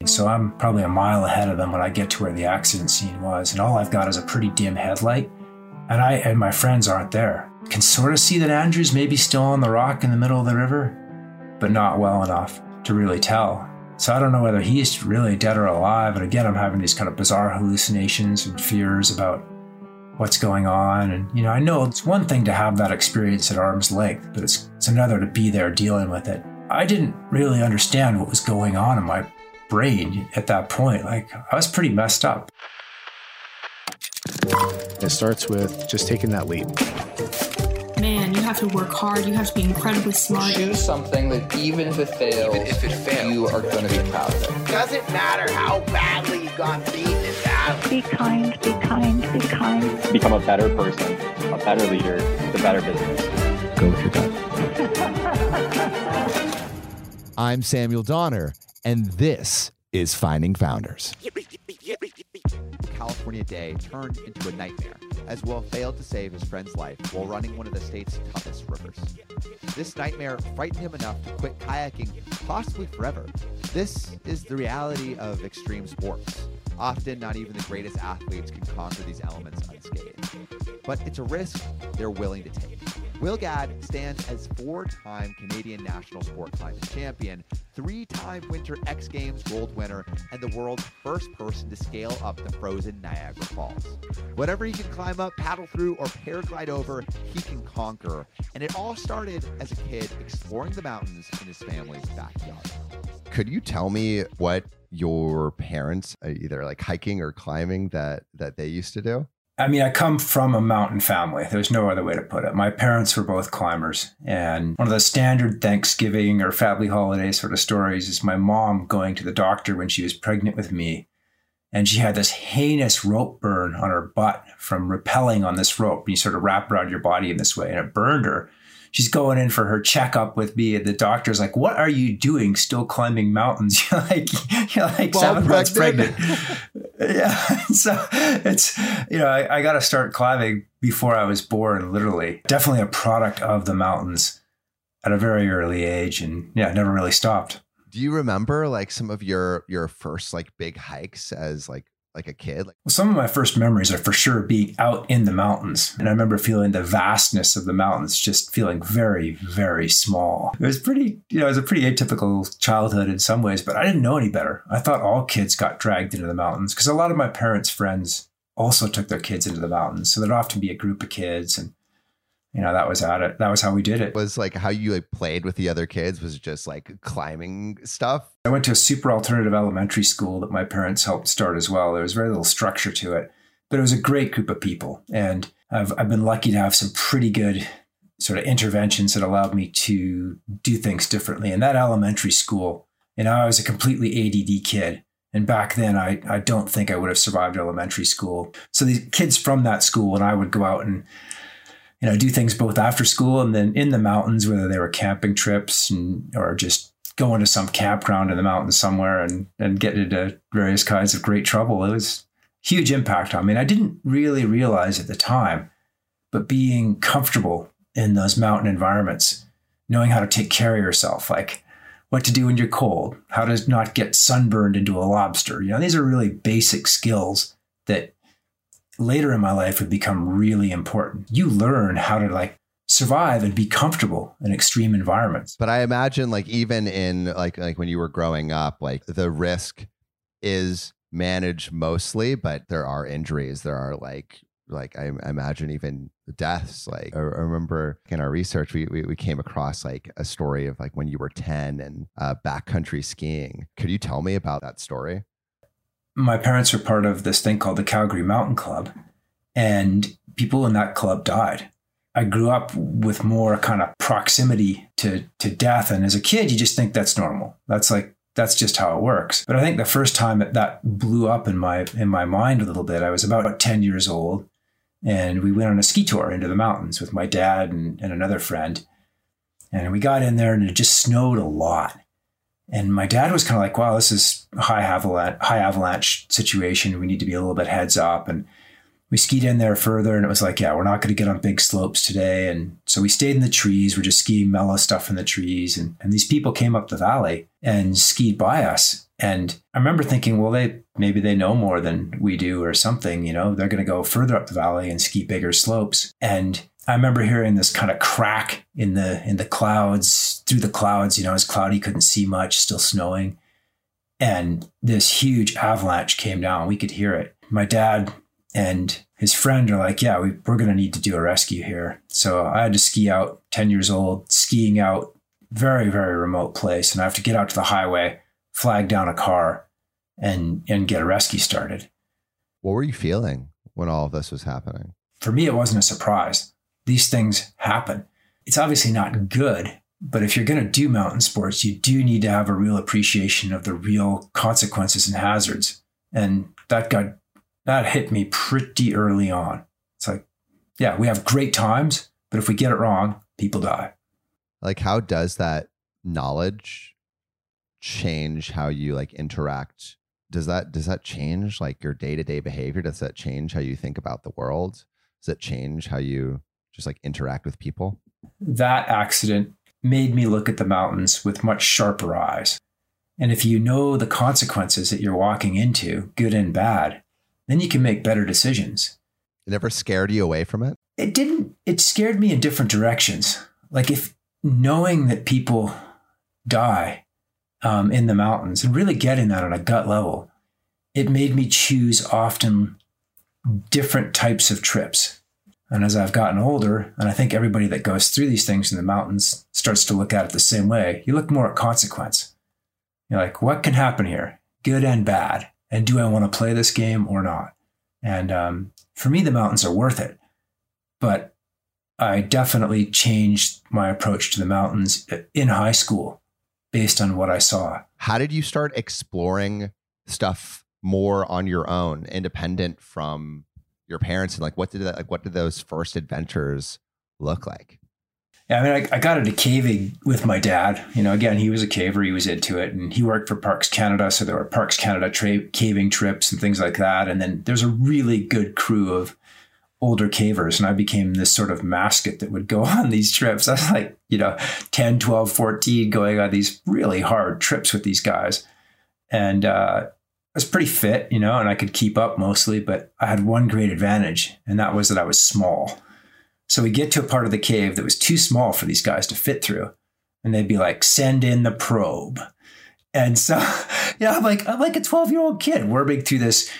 So I'm probably a mile ahead of them when I get to where the accident scene was. And all I've got is a pretty dim headlight. And my friends aren't there. Can sort of see that Andrew's maybe still on the rock in the middle of the river, but not well enough to really tell. So I don't know whether he's really dead or alive. And again, I'm having these kind of bizarre hallucinations and fears about what's going on. And, I know it's one thing to have that experience at arm's length, but it's another to be there dealing with it. I didn't really understand what was going on in my brain at that point. Like, I was pretty messed up. It starts with just taking that leap. Man, you have to work hard. You have to be incredibly smart. Choose something that even if it fails, you are going to be proud of it. Doesn't matter how badly you got beaten in battle. Be kind, be kind, be kind. Become a better person, a better leader, the better business. Go with your gut. I'm Samuel Donner, and this is Finding Founders. California day turned into a nightmare as Will failed to save his friend's life while running one of the state's toughest rivers. This nightmare frightened him enough to quit kayaking, possibly forever. This is the reality of extreme sports. Often, not even the greatest athletes can conquer these elements unscathed. But it's a risk they're willing to take. Will Gadd stands as 4-time Canadian national sport climbing champion, 3-time Winter X Games gold winner, and the world's first person to scale up the frozen Niagara Falls. Whatever he can climb up, paddle through, or paraglide over, he can conquer. And it all started as a kid exploring the mountains in his family's backyard. Could you tell me what your parents, either like hiking or climbing, that they used to do? I mean, I come from a mountain family. There's no other way to put it. My parents were both climbers. And one of the standard Thanksgiving or family holiday sort of stories is my mom going to the doctor when she was pregnant with me. And she had this heinous rope burn on her butt from rappelling on this rope. And you sort of wrap around your body in this way, and it burned her. She's going in for her checkup with me, and the doctor's like, "What are you doing still climbing mountains? You're like 7 months pregnant." Yeah. So it's, I got to start climbing before I was born, literally. Definitely a product of the mountains at a very early age, and never really stopped. Do you remember like some of your first like big hikes as like a kid? Well, some of my first memories are for sure being out in the mountains. And I remember feeling the vastness of the mountains, just feeling very, very small. It was pretty, it was a pretty atypical childhood in some ways, but I didn't know any better. I thought all kids got dragged into the mountains because a lot of my parents' friends also took their kids into the mountains. So there'd often be a group of kids, and that was at it. That was how we did it. Was like how you like played with the other kids was just like climbing stuff. I went to a super alternative elementary school that my parents helped start as well. There was very little structure to it, but it was a great group of people. And I've been lucky to have some pretty good sort of interventions that allowed me to do things differently. In that elementary school, I was a completely ADD kid. And back then, I don't think I would have survived elementary school. So the kids from that school and I would go out and do things both after school and then in the mountains, whether they were camping trips or just going to some campground in the mountains somewhere and get into various kinds of great trouble. It was a huge impact on me. And I didn't really realize at the time, but being comfortable in those mountain environments, knowing how to take care of yourself, like what to do when you're cold, how to not get sunburned into a lobster. These are really basic skills that later in my life would become really important. You learn how to survive and be comfortable in extreme environments. But I imagine even in like when you were growing up, the risk is managed mostly, but there are injuries. There are I imagine even deaths. I remember in our research, we came across a story of when you were 10 and backcountry skiing. Could you tell me about that story? My parents were part of this thing called the Calgary Mountain Club, and people in that club died. I grew up with more kind of proximity to death. And as a kid, you just think that's normal. That's just how it works. But I think the first time that blew up in my mind a little bit, I was about 10 years old, and we went on a ski tour into the mountains with my dad and another friend. And we got in there and it just snowed a lot. And my dad was kind of like, wow, this is a high avalanche situation. We need to be a little bit heads up. And we skied in there further, and it was like, yeah, we're not going to get on big slopes today. And so we stayed in the trees. We're just skiing mellow stuff in the trees. And these people came up the valley and skied by us. And I remember thinking, well, maybe they know more than we do or something, you know, they're going to go further up the valley and ski bigger slopes. And I remember hearing this kind of crack in the clouds, through the clouds, you know, it was cloudy, couldn't see much, still snowing. And this huge avalanche came down. We could hear it. My dad and his friend are like, yeah, we're going to need to do a rescue here. So I had to ski out, 10 years old, skiing out, very, very remote place. And I have to get out to the highway, flag down a car, and get a rescue started. What were you feeling when all of this was happening? For me, it wasn't a surprise. These things happen. It's obviously not good, but if you're going to do mountain sports, you do need to have a real appreciation of the real consequences and hazards. And that hit me pretty early on. It's like, yeah, we have great times, but if we get it wrong, people die. Like, how does that knowledge change how you like interact? Does that change like your day-to-day behavior? Does that change how you think about the world? Does it change how you just like interact with people? That accident made me look at the mountains with much sharper eyes. And if you know the consequences that you're walking into, good and bad, then you can make better decisions. It never scared you away from it? It didn't. It scared me in different directions. Like if knowing that people die in the mountains and really getting that on a gut level, it made me choose often different types of trips. And as I've gotten older, and I think everybody that goes through these things in the mountains starts to look at it the same way, you look more at consequence. You're like, what can happen here? Good and bad. And do I want to play this game or not? And for me, the mountains are worth it. But I definitely changed my approach to the mountains in high school based on what I saw. How did you start exploring stuff more on your own, independent from your parents? And like, what did those first adventures look like? Yeah, I mean, I got into caving with my dad. You know, again, he was a caver. He was into it. And he worked for Parks Canada. So there were Parks Canada caving trips and things like that. And then there's a really good crew of older cavers. And I became this sort of mascot that would go on these trips. I was like, 10, 12, 14 going on these really hard trips with these guys. And I was pretty fit, and I could keep up mostly. But I had one great advantage, and that was that I was small. So we get to a part of the cave that was too small for these guys to fit through. And they'd be like, send in the probe. And so, I'm like a 12-year-old kid worming through this,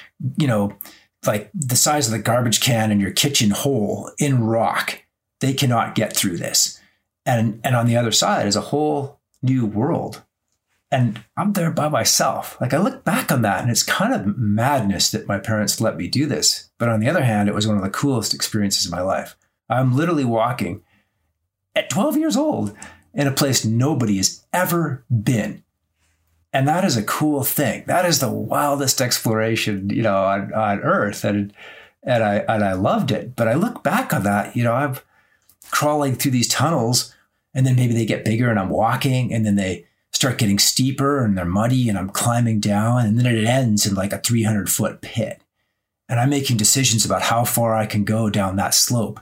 like the size of the garbage can in your kitchen hole in rock. They cannot get through this. And on the other side is a whole new world. And I'm there by myself. Like I look back on that and it's kind of madness that my parents let me do this. But on the other hand, it was one of the coolest experiences of my life. I'm literally walking at 12 years old in a place nobody has ever been. And that is a cool thing. That is the wildest exploration, on Earth. And I loved it. But I look back on that, I'm crawling through these tunnels and then maybe they get bigger and I'm walking and then they start getting steeper and they're muddy and I'm climbing down and then it ends in like a 300-foot pit. And I'm making decisions about how far I can go down that slope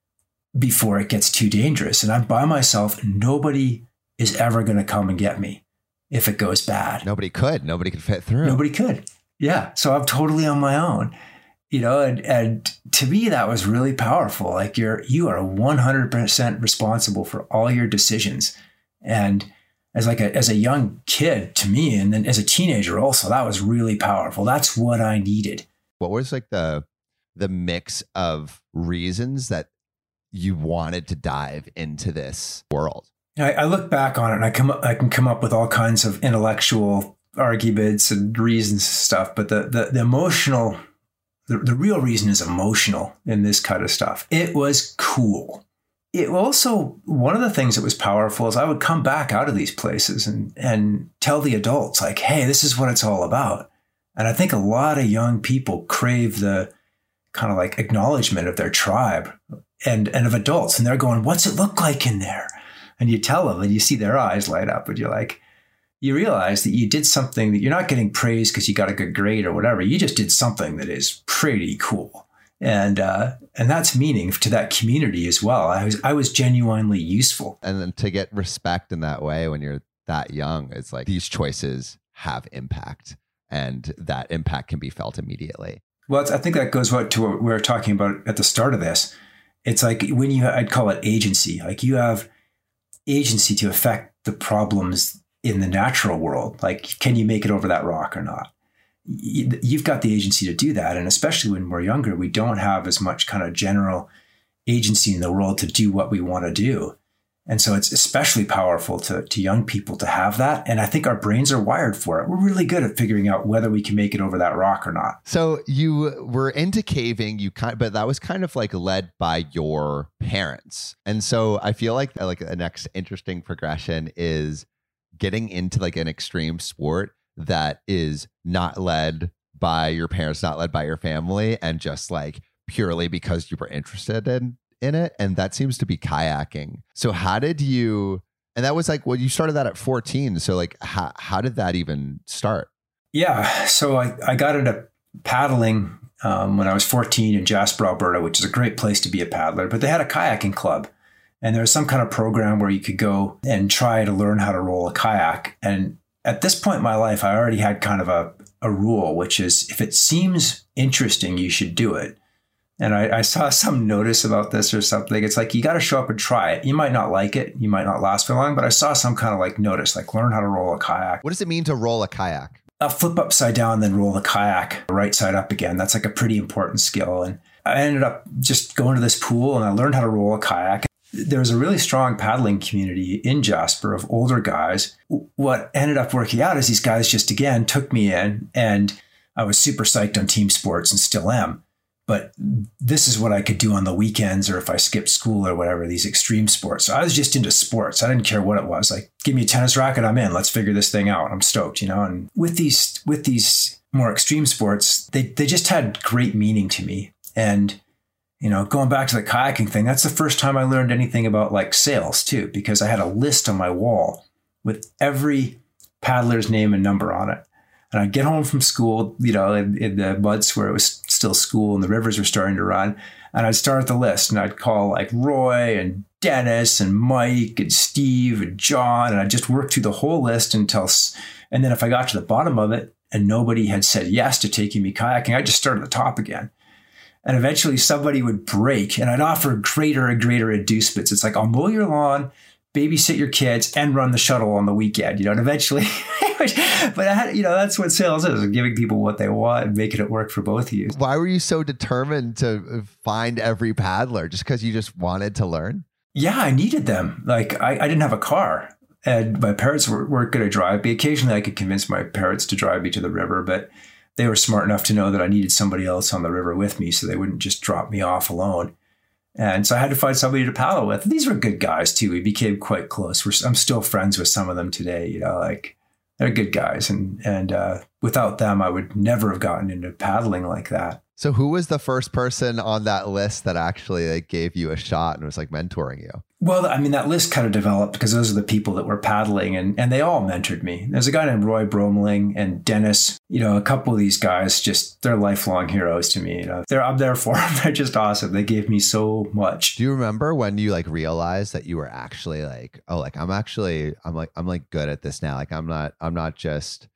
before it gets too dangerous. And I'm by myself and nobody is ever going to come and get me if it goes bad. Nobody could fit through. Nobody could. Yeah. So I'm totally on my own, and to me, that was really powerful. Like you are 100% responsible for all your decisions. And as a young kid to me, and then as a teenager also, that was really powerful. That's what I needed. What was like the mix of reasons that you wanted to dive into this world? I look back on it and I can come up with all kinds of intellectual arguments and reasons and stuff, but the emotional, the real reason is emotional in this kind of stuff. It was cool. It also, one of the things that was powerful is I would come back out of these places and tell the adults like, hey, this is what it's all about. And I think a lot of young people crave the kind of like acknowledgement of their tribe and of adults. And they're going, what's it look like in there? And you tell them and you see their eyes light up and you're like, you realize that you did something that you're not getting praised because you got a good grade or whatever. You just did something that is pretty cool. And that's meaning to that community as well. I was genuinely useful. And then to get respect in that way when you're that young, it's like these choices have impact, and that impact can be felt immediately. Well, I think that goes to what we were talking about at the start of this. It's like when I'd call it agency. Like you have agency to affect the problems in the natural world. Like, can you make it over that rock or not? You've got the agency to do that. And especially when we're younger, we don't have as much kind of general agency in the world to do what we want to do. And so it's especially powerful to young people to have that. And I think our brains are wired for it. We're really good at figuring out whether we can make it over that rock or not. So you were into caving, but that was kind of like led by your parents. And so I feel like the next interesting progression is getting into like an extreme sport that is not led by your parents, not led by your family, and just like purely because you were interested in it. And that seems to be kayaking. So how did you, and that was like, well, you started that at 14. So like, how did that even start? Yeah. So I got into paddling when I was 14 in Jasper, Alberta, which is a great place to be a paddler, but they had a kayaking club. And there was some kind of program where you could go and try to learn how to roll a kayak. And at this point in my life, I already had kind of a rule, which is if it seems interesting, you should do it. And I saw some notice about this or something. It's like, you got to show up and try it. You might not like it. You might not last for long, but I saw some kind of like notice, like learn how to roll a kayak. What does it mean to roll a kayak? Flip upside down, then roll the kayak right side up again. That's like a pretty important skill. And I ended up just going to this pool and I learned how to roll a kayak. There was a really strong paddling community in Jasper of older guys. What ended up working out is these guys just, again, took me in, and I was super psyched on team sports and still am. But this is what I could do on the weekends or if I skipped school or whatever, these extreme sports. So I was just into sports. I didn't care what it was. Like, give me a tennis racket, I'm in. Let's figure this thing out. I'm stoked, you know. And with these more extreme sports, they just had great meaning to me. And, you know, going back to the kayaking thing, that's the first time I learned anything about like sails too, because I had a list on my wall with every paddler's name and number on it. And I'd get home from school, you know, in the months where it was still school and the rivers were starting to run. And I'd start the list and I'd call like Roy and Dennis and Mike and Steve and John. And I'd just work through the whole list and then if I got to the bottom of it and nobody had said yes to taking me kayaking, I'd just start at the top again. And eventually somebody would break and I'd offer greater and greater inducements. It's like, I'll mow your lawn, babysit your kids, and run the shuttle on the weekend, you know, and eventually, but I had, you know, that's what sales is, giving people what they want and making it work for both of you. Why were you so determined to find every paddler? Just because you just wanted to learn? Yeah, I needed them. Like I didn't have a car and my parents weren't going to drive me. Occasionally I could convince my parents to drive me to the river, but they were smart enough to know that I needed somebody else on the river with me so they wouldn't just drop me off alone. And so I had to find somebody to paddle with. These were good guys too. We became quite close. I'm still friends with some of them today. You know, like they're good guys. And without them, I would never have gotten into paddling like that. So who was the first person on that list that actually like gave you a shot and was like mentoring you? Well, I mean, that list kind of developed because those are the people that were paddling and they all mentored me. There's a guy named Roy Bromling and Dennis, you know, a couple of these guys, just they're lifelong heroes to me. You know, I'm there for them. They're just awesome. They gave me so much. Do you remember when you like realized that you were actually like, oh, like I'm good at this now. Like I'm not just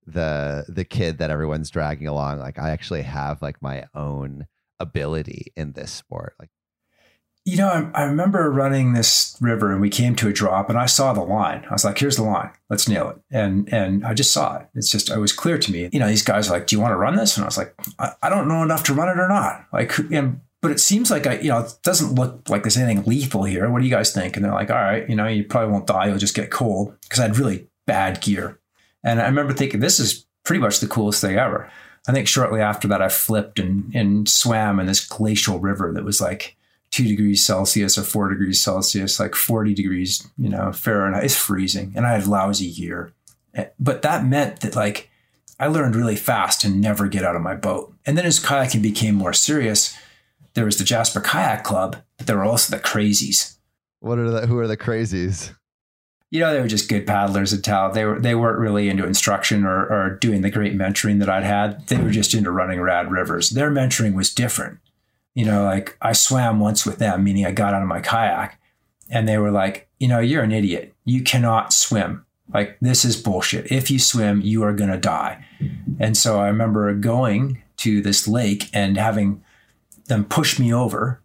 the kid that everyone's dragging along. Like I actually have like my own ability in this sport. Like, you know, I remember running this river and we came to a drop and I saw the line. I was like, here's the line. Let's nail it. And I just saw it. It was clear to me. You know, these guys are like, do you want to run this? And I was like, I don't know enough to run it or not. Like, but it seems like it doesn't look like there's anything lethal here. What do you guys think? And they're like, all right, you know, you probably won't die. You'll just get cold, because I had really bad gear. And I remember thinking, this is pretty much the coolest thing ever. I think shortly after that, I flipped and swam in this glacial river that was like 2 degrees Celsius or 4 degrees Celsius, like 40 degrees, you know, Fahrenheit. It's freezing. And I had lousy gear. But that meant that like I learned really fast to never get out of my boat. And then as kayaking became more serious, there was the Jasper Kayak Club, but there were also the crazies. Who are the crazies? You know, they were just good paddlers in town. They weren't really into instruction or doing the great mentoring that I'd had. They were just into running rad rivers. Their mentoring was different. You know, like I swam once with them, meaning I got out of my kayak and they were like, you know, you're an idiot. You cannot swim. Like, this is bullshit. If you swim, you are going to die. And so I remember going to this lake and having them push me over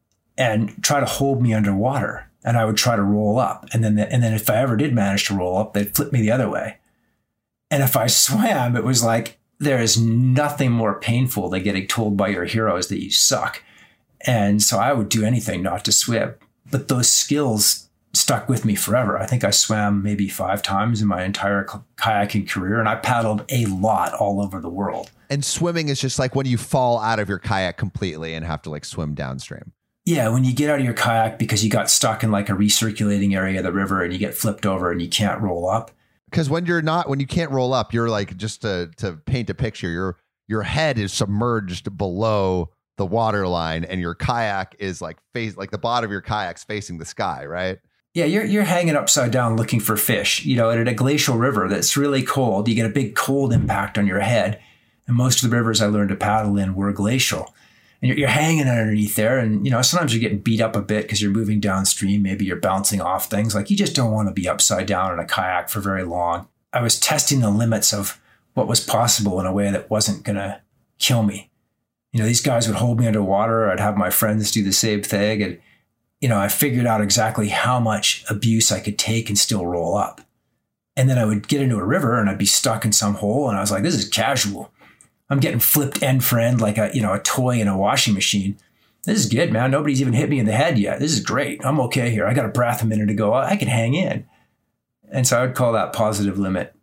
and try to hold me underwater. And I would try to roll up. And then if I ever did manage to roll up, they'd flip me the other way. And if I swam, it was like, there is nothing more painful than getting told by your heroes that you suck. And so I would do anything not to swim. But those skills stuck with me forever. I think I swam maybe 5 times in my entire kayaking career, and I paddled a lot all over the world. And swimming is just like when you fall out of your kayak completely and have to like swim downstream. Yeah, when you get out of your kayak because you got stuck in like a recirculating area of the river and you get flipped over and you can't roll up. Because when you can't roll up, you're like, just to paint a picture, your head is submerged below the water line and your kayak is like the bottom of your kayak's facing the sky, right? Yeah, you're hanging upside down looking for fish. You know, at a glacial river that's really cold, you get a big cold impact on your head. And most of the rivers I learned to paddle in were glacial. And you're hanging underneath there. And, you know, sometimes you're getting beat up a bit because you're moving downstream. Maybe you're bouncing off things. Like, you just don't want to be upside down in a kayak for very long. I was testing the limits of what was possible in a way that wasn't going to kill me. You know, these guys would hold me underwater. I'd have my friends do the same thing. And, you know, I figured out exactly how much abuse I could take and still roll up. And then I would get into a river and I'd be stuck in some hole. And I was like, this is casual. I'm getting flipped end for end like a toy in a washing machine. This is good, man. Nobody's even hit me in the head yet. This is great. I'm okay here. I got a breath a minute ago. I can hang in. And so I would call that positive limit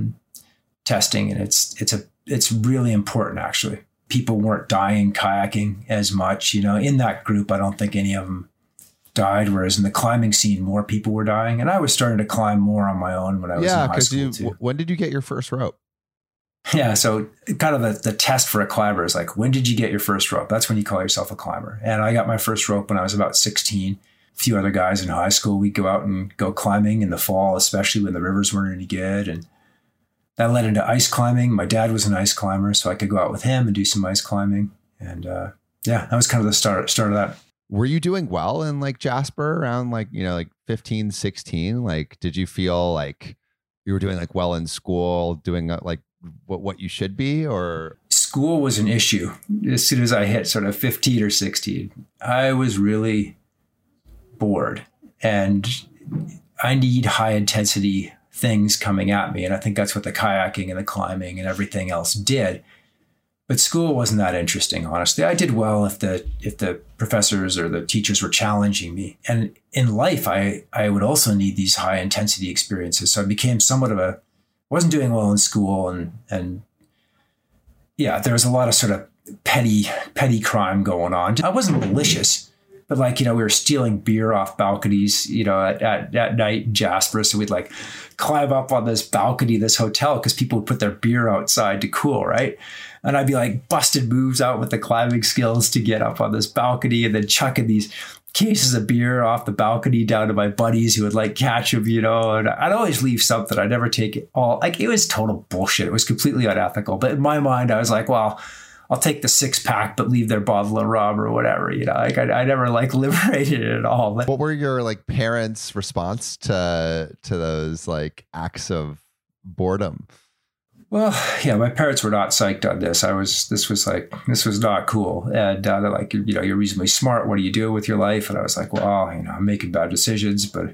testing. And it's really important, actually. People weren't dying kayaking as much. You know, in that group, I don't think any of them died. Whereas in the climbing scene, more people were dying. And I was starting to climb more on my own when I was in high school too. When did you get your first rope? Yeah, so kind of the test for a climber is like, when did you get your first rope? That's when you call yourself a climber. And I got my first rope when I was about 16. A few other guys in high school, we'd go out and go climbing in the fall, especially when the rivers weren't any good. And that led into ice climbing. My dad was an ice climber, so I could go out with him and do some ice climbing. And yeah, that was kind of the start of that. Were you doing well in like Jasper around like 15, 16? Like, did you feel like you were doing like well in school, doing like what you should be? Or school was an issue. As soon as I hit sort of 15 or 16, I was really bored and I need high intensity things coming at me. And I think that's what the kayaking and the climbing and everything else did. But school wasn't that interesting, honestly. I did well if the professors or the teachers were challenging me. And in life, I would also need these high intensity experiences. So I became somewhat of wasn't doing well in school. And yeah, there was a lot of sort of petty crime going on. I wasn't malicious, but like, we were stealing beer off balconies, at night in Jasper. So we'd like climb up on this balcony, this hotel, because people would put their beer outside to cool, right? And I'd be like busted moves out with the climbing skills to get up on this balcony and then chucking these cases of beer off the balcony down to my buddies who would like catch them, and I'd always leave something. I'd never take it all. Like, it was total bullshit. It was completely unethical. But in my mind, I was like, well, I'll take the 6-pack, but leave their bottle of rum or whatever, like I never like liberated it at all. What were your like parents' response to those like acts of boredom? Well, yeah, my parents were not psyched on this. This was not cool. And they're like, you're reasonably smart. What do you do with your life? And I was like, well, I'm making bad decisions. But,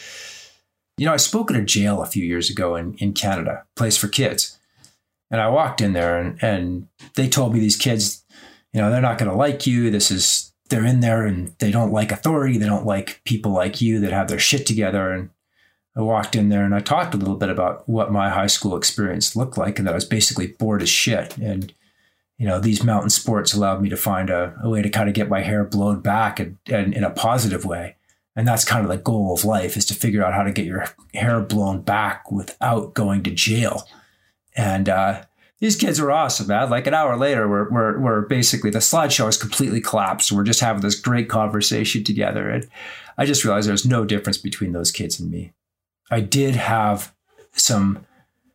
I spoke at a jail a few years ago in Canada, place for kids. And I walked in there and they told me these kids, they're not going to like you. They're in there and they don't like authority. They don't like people like you that have their shit together. And I walked in there and I talked a little bit about what my high school experience looked like and that I was basically bored as shit. And, these mountain sports allowed me to find a way to kind of get my hair blown back and in a positive way. And that's kind of the goal of life, is to figure out how to get your hair blown back without going to jail. And these kids were awesome, man. Like an hour later, we're basically, the slideshow is completely collapsed. We're just having this great conversation together. And I just realized there's no difference between those kids and me. I did have some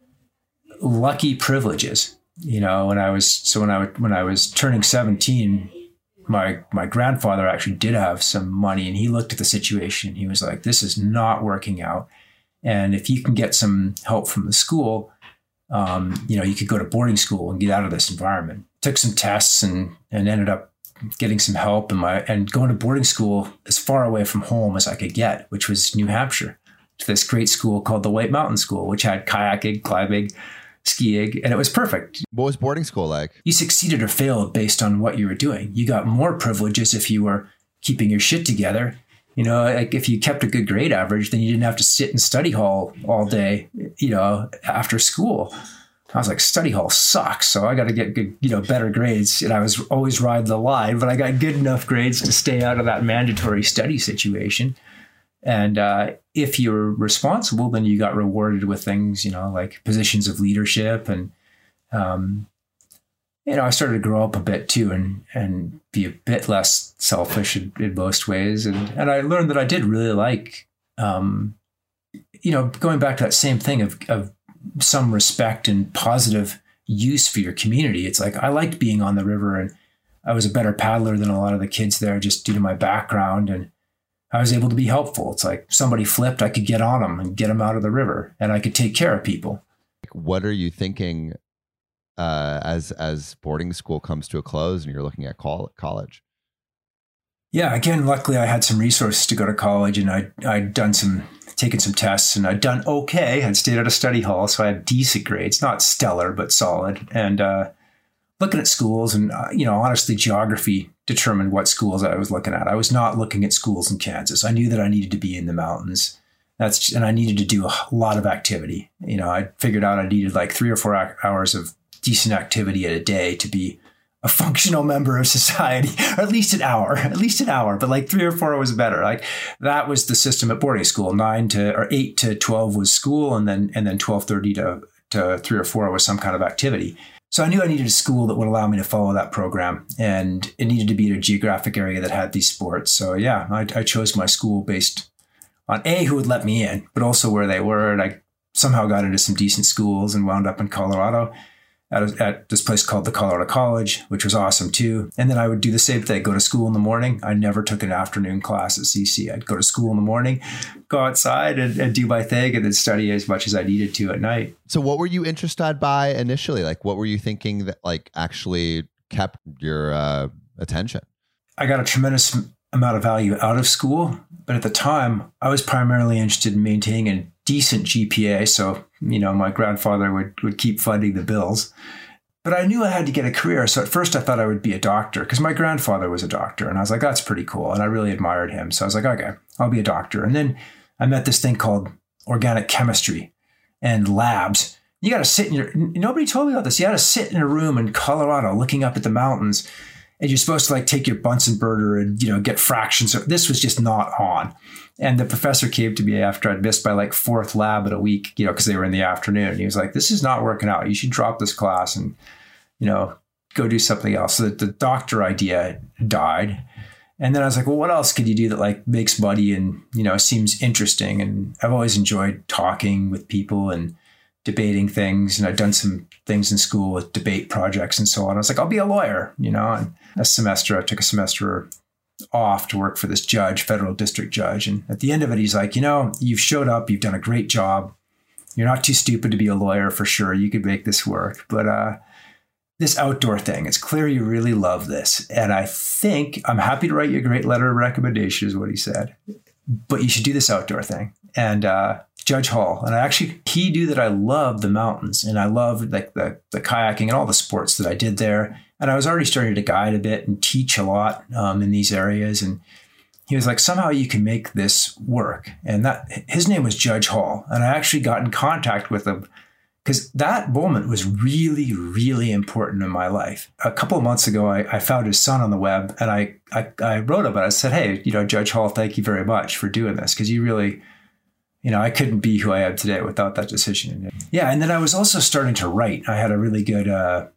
lucky privileges, when I was turning 17, my grandfather actually did have some money, and he looked at the situation. He was like, this is not working out. And if you can get some help from the school, you could go to boarding school and get out of this environment. Took some tests and ended up getting some help and going to boarding school as far away from home as I could get, which was New Hampshire, to this great school called the White Mountain School, which had kayaking, climbing, skiing, and it was perfect. What was boarding school like? You succeeded or failed based on what you were doing. You got more privileges if you were keeping your shit together. Like if you kept a good grade average, then you didn't have to sit in study hall all day, after school. I was like, study hall sucks. So I got to get good, better grades. And I was always riding the line, but I got good enough grades to stay out of that mandatory study situation. And if you were responsible, then you got rewarded with things, like positions of leadership. And, I started to grow up a bit too and be a bit less selfish in most ways. And I learned that I did really like, going back to that same thing of some respect and positive use for your community. It's like, I liked being on the river, and I was a better paddler than a lot of the kids there just due to my background. And I was able to be helpful. It's like somebody flipped, I could get on them and get them out of the river, and I could take care of people. What are you thinking as boarding school comes to a close and you're looking at college? Yeah, again, luckily I had some resources to go to college, and I'd taken some tests, and I'd done okay. I'd stayed at a study hall, so I had decent grades, not stellar, but solid. And looking at schools, and honestly, geography determined what schools I was looking at. I was not looking at schools in Kansas. I knew that I needed to be in the mountains. And I needed to do a lot of activity. I figured out I needed like 3 or 4 hours of decent activity a day to be a functional member of society, or at least an hour, but like 3 or 4 was better. Like that was the system at boarding school. 8 to 12 was school, and then 12:30 to 3 or 4 was some kind of activity. So I knew I needed a school that would allow me to follow that program, and it needed to be in a geographic area that had these sports. So yeah, I chose my school based on who would let me in, but also where they were. And I somehow got into some decent schools and wound up in Colorado at this place called the Colorado College, which was awesome too. And then I would do the same thing, go to school in the morning. I never took an afternoon class at CC. I'd go to school in the morning, go outside and do my thing, and then study as much as I needed to at night. So what were you interested by initially? Like, what were you thinking that like actually kept your attention? I got a tremendous amount of value out of school, but at the time I was primarily interested in maintaining a decent GPA. So, my grandfather would keep funding the bills, but I knew I had to get a career. So at first I thought I would be a doctor because my grandfather was a doctor, and I was like, that's pretty cool. And I really admired him. So I was like, okay, I'll be a doctor. And then I met this thing called organic chemistry and labs. You got to sit nobody told me about this. You got to sit in a room in Colorado looking up at the mountains, and you're supposed to like take your Bunsen burner and, get fractions. So this was just not on. And the professor came to me after I'd missed my like 4th lab in a week, because they were in the afternoon. And he was like, this is not working out. You should drop this class and, go do something else. So the doctor idea died. And then I was like, well, what else could you do that like makes money and, seems interesting? And I've always enjoyed talking with people and debating things. And I'd done some things in school with debate projects and so on. I was like, I'll be a lawyer, and I took a semester off to work for this judge, federal district judge. And at the end of it, he's like, you've showed up, you've done a great job. You're not too stupid to be a lawyer for sure. You could make this work. But this outdoor thing, it's clear you really love this. And I think I'm happy to write you a great letter of recommendation is what he said, but you should do this outdoor thing. And Judge Hall, and he knew that I loved the mountains, and I loved like the kayaking and all the sports that I did there. And I was already starting to guide a bit and teach a lot in these areas. And he was like, somehow you can make this work. And his name was Judge Hall. And I actually got in contact with him because that moment was really, really important in my life. A couple of months ago, I found his son on the web, and I wrote about it. I said, hey, Judge Hall, thank you very much for doing this, because you really, I couldn't be who I am today without that decision. Yeah. And then I was also starting to write. I had a really good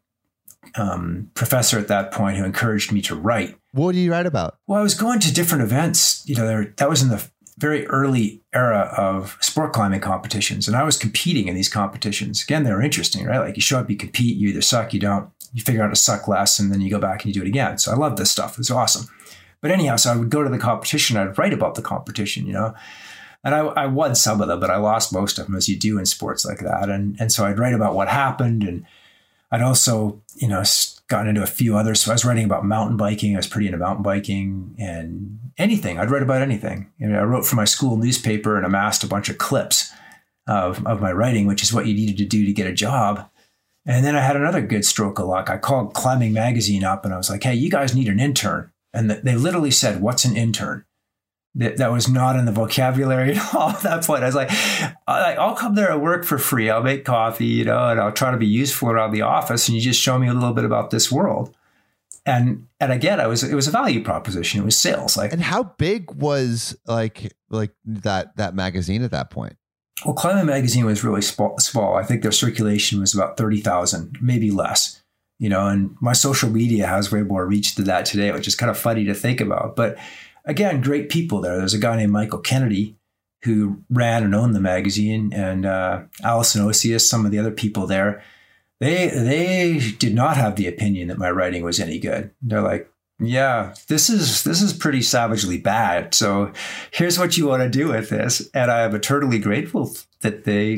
professor at that point who encouraged me to write. What did you write about? Well, I was going to different events. That was in the very early era of sport climbing competitions, and I was competing in these competitions. Again, they were interesting, right? Like you show up, you compete, you either suck, you don't. You figure out how to suck less, and then you go back and you do it again. So I love this stuff. It was awesome. But anyhow, so I would go to the competition. I'd write about the competition, And I won some of them, but I lost most of them, as you do in sports like that. And so I'd write about what happened. And I'd also, gotten into a few others. So I was writing about mountain biking. I was pretty into mountain biking and anything. I'd write about anything. I wrote for my school newspaper and amassed a bunch of clips of my writing, which is what you needed to do to get a job. And then I had another good stroke of luck. I called Climbing Magazine up and I was like, hey, you guys need an intern. And they literally said, what's an intern? That was not in the vocabulary at all at that point. I was like, I'll come there and work for free. I'll make coffee, and I'll try to be useful around the office. And you just show me a little bit about this world. And again, it was a value proposition. It was sales. And how big was like that magazine at that point? Well, Climbing Magazine was really small. I think their circulation was about 30,000, maybe less. And my social media has way more reach than that today, which is kind of funny to think about. But again, great people there. There's a guy named Michael Kennedy who ran and owned the magazine, and Alison Osius, some of the other people there. They did not have the opinion that my writing was any good. They're like, yeah, this is pretty savagely bad. So here's what you want to do with this. And I am eternally grateful that they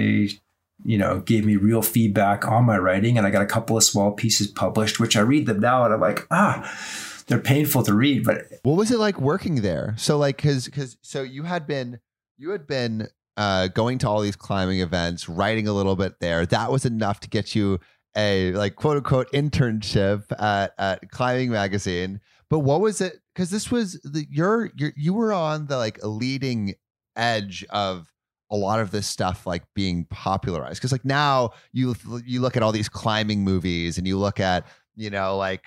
gave me real feedback on my writing. And I got a couple of small pieces published, which I read them now and I'm like, they're painful to read. But what was it like working there? So so you had been going to all these climbing events, writing a little bit there. That was enough to get you a quote unquote internship at Climbing Magazine. But what was it? Because this was you were on the leading edge of a lot of this stuff being popularized. Because now you look at all these climbing movies and you look at Alex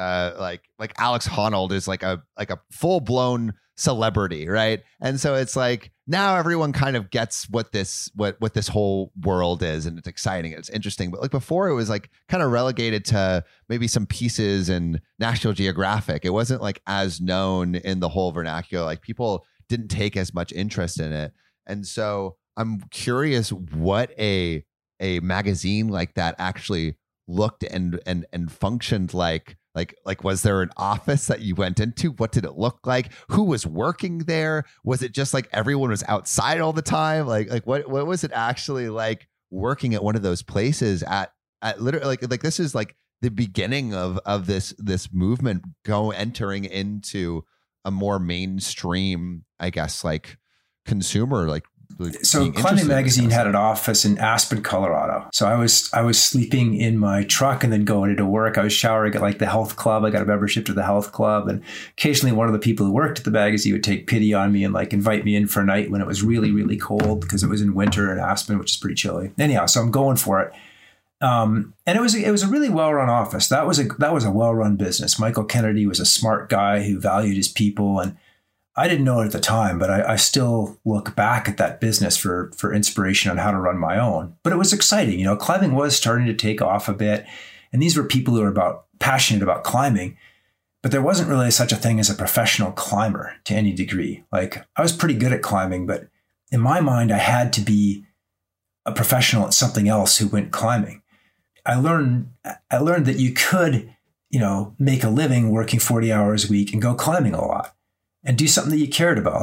Honnold is like a full blown celebrity, right? And so it's now everyone kind of gets what this whole world is, and it's exciting, it's interesting. But before, it was kind of relegated to maybe some pieces in National Geographic. It wasn't as known in the whole vernacular. People didn't take as much interest in it. And so I'm curious what a magazine like that actually looked and functioned like. Was there an office that you went into? What did it look like? Who was working there? Was it just everyone was outside all the time? What was it actually like working at one of those places at literally this is the beginning of this movement entering into a more mainstream, I guess, consumer So Climbing Magazine had an office in Aspen, Colorado. So I was sleeping in my truck and then going into work. I was showering at the health club. I got a membership to the health club. And occasionally one of the people who worked at the magazine would take pity on me and invite me in for a night when it was really, really cold, because it was in winter in Aspen, which is pretty chilly. Anyhow, so I'm going for it. And it was a really well-run office. That was a well-run business. Michael Kennedy was a smart guy who valued his people, and I didn't know it at the time, but I still look back at that business for inspiration on how to run my own. But it was exciting. Climbing was starting to take off a bit. And these were people who were passionate about climbing, but there wasn't really such a thing as a professional climber to any degree. I was pretty good at climbing, but in my mind, I had to be a professional at something else who went climbing. I learned that you could, make a living working 40 hours a week and go climbing a lot and do something that you cared about.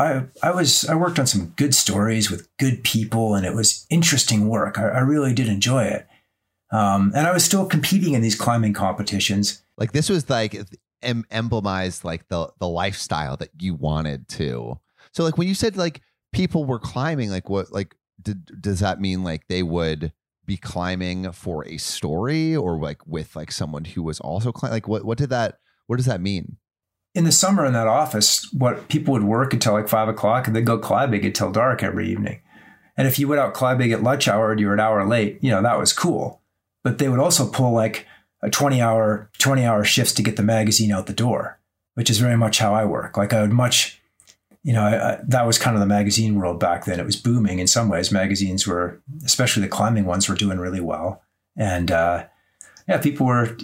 I worked on some good stories with good people, and it was interesting work. I really did enjoy it. And I was still competing in these climbing competitions. This was emblemized the lifestyle that you wanted to. So when you said people were climbing, what does that mean? They would be climbing for a story, or with someone who was also climbing? What does that mean? In the summer in that office, what people would work until 5 o'clock and then go climbing until dark every evening. And if you went out climbing at lunch hour and you were an hour late, that was cool. But they would also pull a 20-hour shifts to get the magazine out the door, which is very much how I work. I would much, that was kind of the magazine world back then. It was booming in some ways. Magazines were, especially the climbing ones, were doing really well. And people were,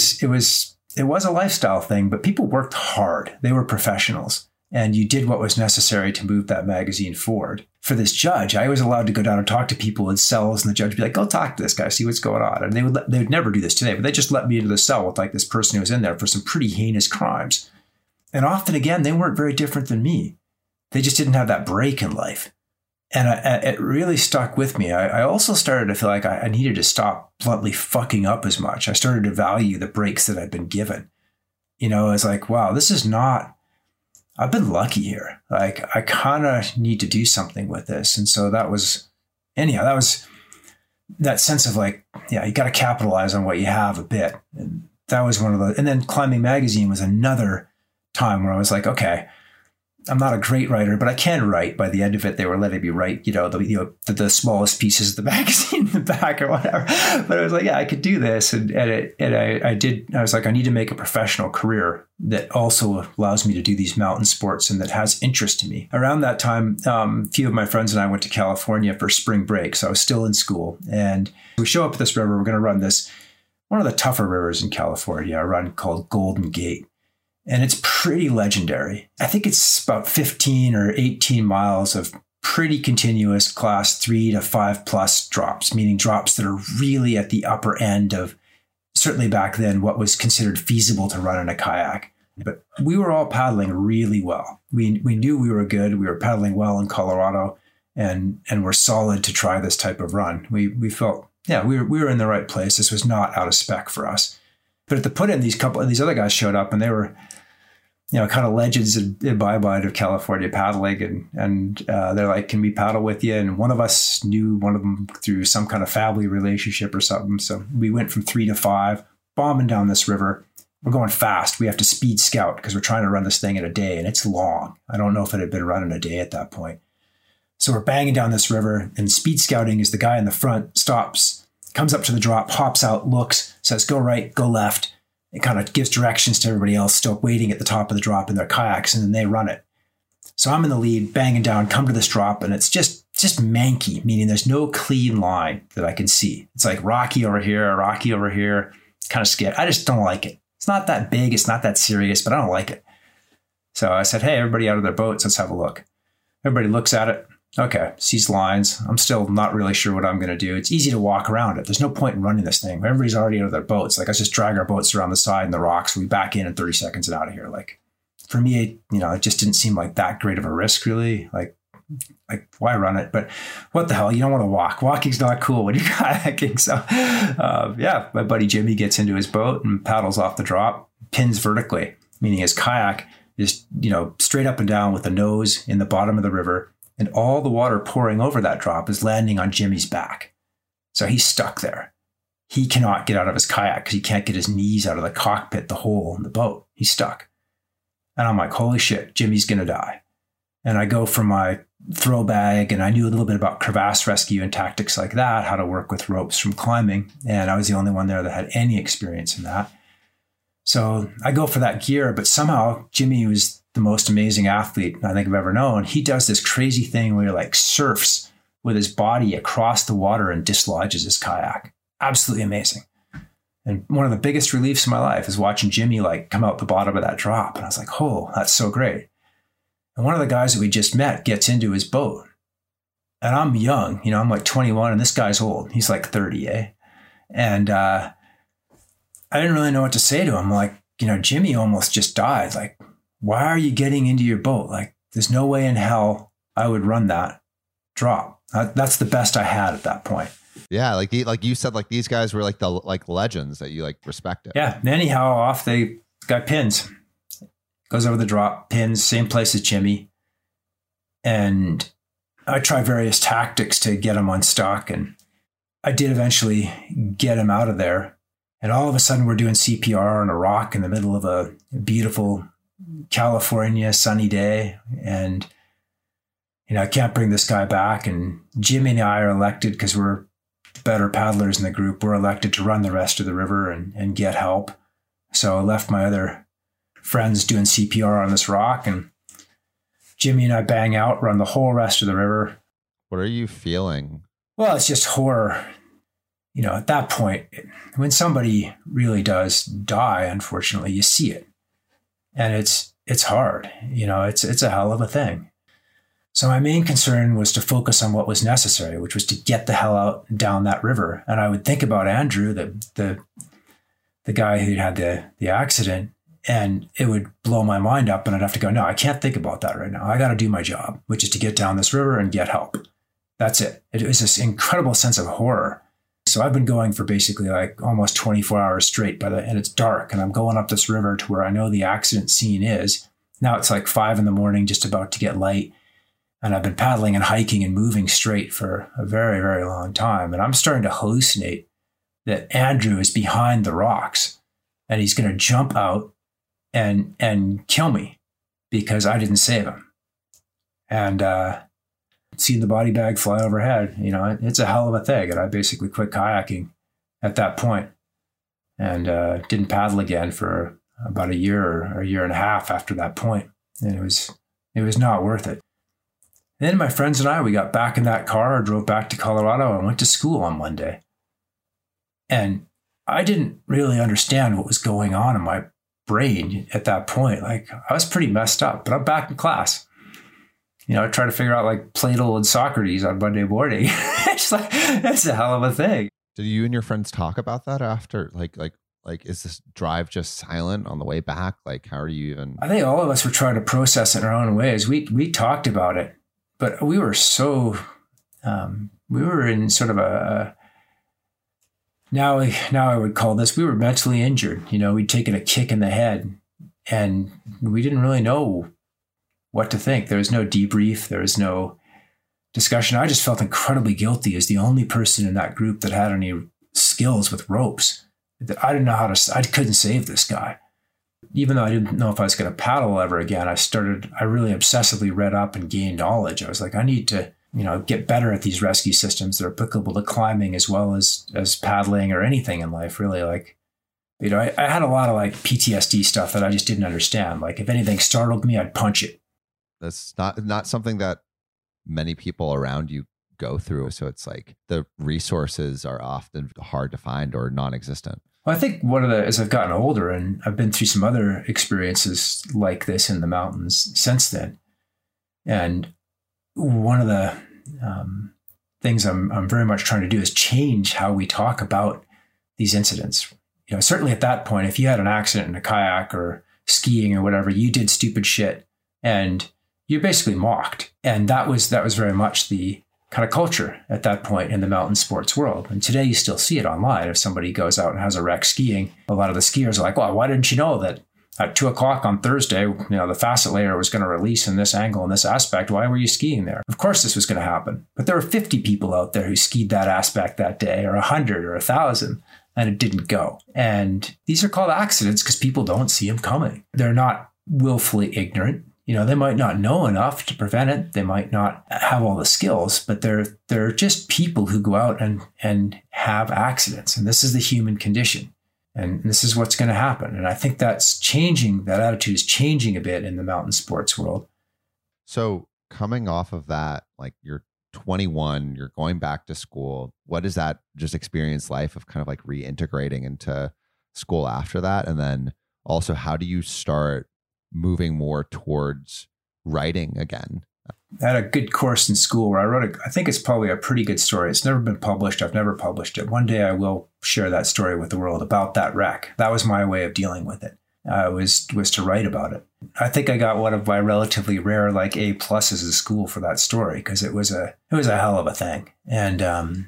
it was a lifestyle thing, but people worked hard. They were professionals, and you did what was necessary to move that magazine forward. For this judge, I was allowed to go down and talk to people in cells, and the judge would be like, go talk to this guy, see what's going on. And they would never do this today, but they just let me into the cell with this person who was in there for some pretty heinous crimes. And often, again, they weren't very different than me. they just didn't have that break in life. And it really stuck with me. I also started to feel like I needed to stop bluntly fucking up as much. I started to value the breaks that I'd been given. You know, it's like, wow, I've been lucky here. Like, I kind of need to do something with this. And so that was that sense of like, yeah, you got to capitalize on what you have a bit. And that was one of the, and then Climbing Magazine was another time where I was like, okay, I'm not a great writer, but I can write. By the end of it, they were letting me write, the smallest pieces of the magazine in the back or whatever. But I was like, yeah, I could do this. And I did. I was like, I need to make a professional career that also allows me to do these mountain sports and that has interest to me. Around that time, a few of my friends and I went to California for spring break. So I was still in school. And we show up at this river. We're going to run one of the tougher rivers in California, a run called Golden Gate. And it's pretty legendary. I think it's about 15 or 18 miles of pretty continuous class 3 to 5 plus drops, meaning drops that are really at the upper end of, certainly back then, what was considered feasible to run in a kayak. But we were all paddling really well. We knew we were good. We were paddling well in Colorado and we're solid to try this type of run. We felt, yeah, we were in the right place. This was not out of spec for us. But at the put in, these other guys showed up and they were, kind of legends in my mind of California paddling. And they're like, can we paddle with you? And one of us knew one of them through some kind of family relationship or something. So we went from 3 to 5, bombing down this river. We're going fast. We have to speed scout because we're trying to run this thing in a day and it's long. I don't know if it had been run in a day at that point. So we're banging down this river and speed scouting is the guy in the front stops, comes up to the drop, hops out, looks, says, go right, go left. It kind of gives directions to everybody else still waiting at the top of the drop in their kayaks, and then they run it. So I'm in the lead, banging down, come to this drop, and it's just manky, meaning there's no clean line that I can see. It's like rocky over here, kind of scared. I just don't like it. It's not that big, it's not that serious, but I don't like it. So I said, hey, everybody out of their boats, let's have a look. Everybody looks at it. Okay, sees lines. I'm still not really sure what I'm going to do. It's easy to walk around it. There's no point in running this thing. Everybody's already out of their boats. Like, let's just drag our boats around the side and the rocks. We back in 30 seconds and out of here. Like, for me, it just didn't seem like that great of a risk, really. Like why run it? But what the hell? You don't want to walk. Walking's not cool when you're kayaking. So, my buddy Jimmy gets into his boat and paddles off the drop, pins vertically, meaning his kayak is, straight up and down with the nose in the bottom of the river. And all the water pouring over that drop is landing on Jimmy's back. So he's stuck there. He cannot get out of his kayak because he can't get his knees out of the cockpit, the hole in the boat. He's stuck. And I'm like, holy shit, Jimmy's going to die. And I go for my throw bag, and I knew a little bit about crevasse rescue and tactics like that, how to work with ropes from climbing. And I was the only one there that had any experience in that. So I go for that gear, but somehow Jimmy was the most amazing athlete I think I've ever known. He does this crazy thing where he like surfs with his body across the water and dislodges his kayak. Absolutely amazing. And one of the biggest reliefs in my life is watching Jimmy like come out the bottom of that drop. And I was like, oh, that's so great. And one of the guys that we just met gets into his boat. And I'm young, I'm like 21 and this guy's old. He's like 30, eh? And I didn't really know what to say to him. Like, Jimmy almost just died. Like, why are you getting into your boat? Like, there's no way in hell I would run that drop. That's the best I had at that point. Yeah, like you said, like these guys were like the legends that you like respected. Yeah. And anyhow, off the guy pins, goes over the drop, pins, same place as Jimmy. And I try various tactics to get him unstuck, and I did eventually get him out of there. And all of a sudden, we're doing CPR on a rock in the middle of a beautiful California sunny day, and I can't bring this guy back. And Jimmy and I are elected, because we're better paddlers in the group, we're elected to run the rest of the river and get help. So I left my other friends doing CPR on this rock, and Jimmy and I bang out, run the whole rest of the river. What are you feeling? Well, it's just horror. At that point, when somebody really does die, unfortunately, you see it. And it's hard, it's a hell of a thing. So my main concern was to focus on what was necessary, which was to get the hell out down that river. And I would think about Andrew, the guy who'd had the accident, And it would blow my mind up, and I'd have to go, no, I can't think about that right now. I got to do my job, which is to get down this river and get help. That's it. It was this incredible sense of horror. So I've been going for basically like almost 24 hours straight and it's dark, and I'm going up this river to where I know the accident scene is. Now it's like 5 a.m, just about to get light. And I've been paddling and hiking and moving straight for a very, very long time. And I'm starting to hallucinate that Andrew is behind the rocks and he's going to jump out and kill me because I didn't save him. And seeing the body bag fly overhead, it's a hell of a thing. And I basically quit kayaking at that point and didn't paddle again for about a year or a year and a half after that point. And it was not worth it. And then my friends and I, we got back in that car, drove back to Colorado, and went to school on Monday. And I didn't really understand what was going on in my brain at that point. Like, I was pretty messed up, but I'm back in class. I try to figure out like Plato and Socrates on Monday morning. It's like, that's a hell of a thing. Did you and your friends talk about that after? Like, is this drive just silent on the way back? Like, how are you even? I think all of us were trying to process it in our own ways. We talked about it, but we were so, we were in sort of a, now I would call this, we were mentally injured. We'd taken a kick in the head and we didn't really know what to think. There was no debrief. There was no discussion. I just felt incredibly guilty as the only person in that group that had any skills with ropes. That I didn't know I couldn't save this guy. Even though I didn't know if I was going to paddle ever again, I really obsessively read up and gained knowledge. I was like, I need to, get better at these rescue systems that are applicable to climbing as well as paddling or anything in life, really. Like, I had a lot of like PTSD stuff that I just didn't understand. Like, if anything startled me, I'd punch it. That's not something that many people around you go through. So it's like the resources are often hard to find or non-existent. Well, I think as I've gotten older, and I've been through some other experiences like this in the mountains since then. And one of the things I'm very much trying to do is change how we talk about these incidents. Certainly at that point, if you had an accident in a kayak or skiing or whatever, you did stupid shit and you're basically mocked. And that was very much the kind of culture at that point in the mountain sports world. And today you still see it online. If somebody goes out and has a wreck skiing, a lot of the skiers are like, well, why didn't you know that at 2:00 on Thursday, the facet layer was going to release in this angle and this aspect? Why were you skiing there? Of course this was going to happen. But there were 50 people out there who skied that aspect that day, or 100 or 1,000, and it didn't go. And these are called accidents because people don't see them coming. They're not willfully ignorant. They might not know enough to prevent it. They might not have all the skills, but they're just people who go out and have accidents. And this is the human condition. And this is what's going to happen. And I think that's changing. That attitude is changing a bit in the mountain sports world. So coming off of that, like you're 21, you're going back to school. What is that just experience life of kind of like reintegrating into school after that? And then also, how do you start moving more towards writing again? I had a good course in school where I wrote I think it's probably a pretty good story. It's never been published. I've never published it. One day I will share that story with the world about that wreck. That was my way of dealing with it. Was to write about it. I think I got one of my relatively rare like A+ at school for that story because it was a hell of a thing. And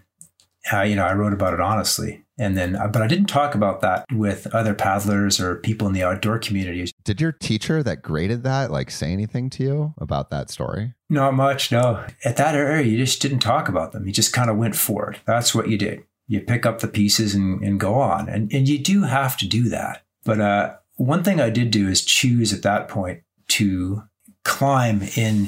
I wrote about it honestly. And then, but I didn't talk about that with other paddlers or people in the outdoor communities. Did your teacher that graded that like say anything to you about that story? Not much, no. At that area, you just didn't talk about them. You just kind of went forward. That's what you did. You pick up the pieces and go on. And you do have to do that. But one thing I did do is choose at that point to climb in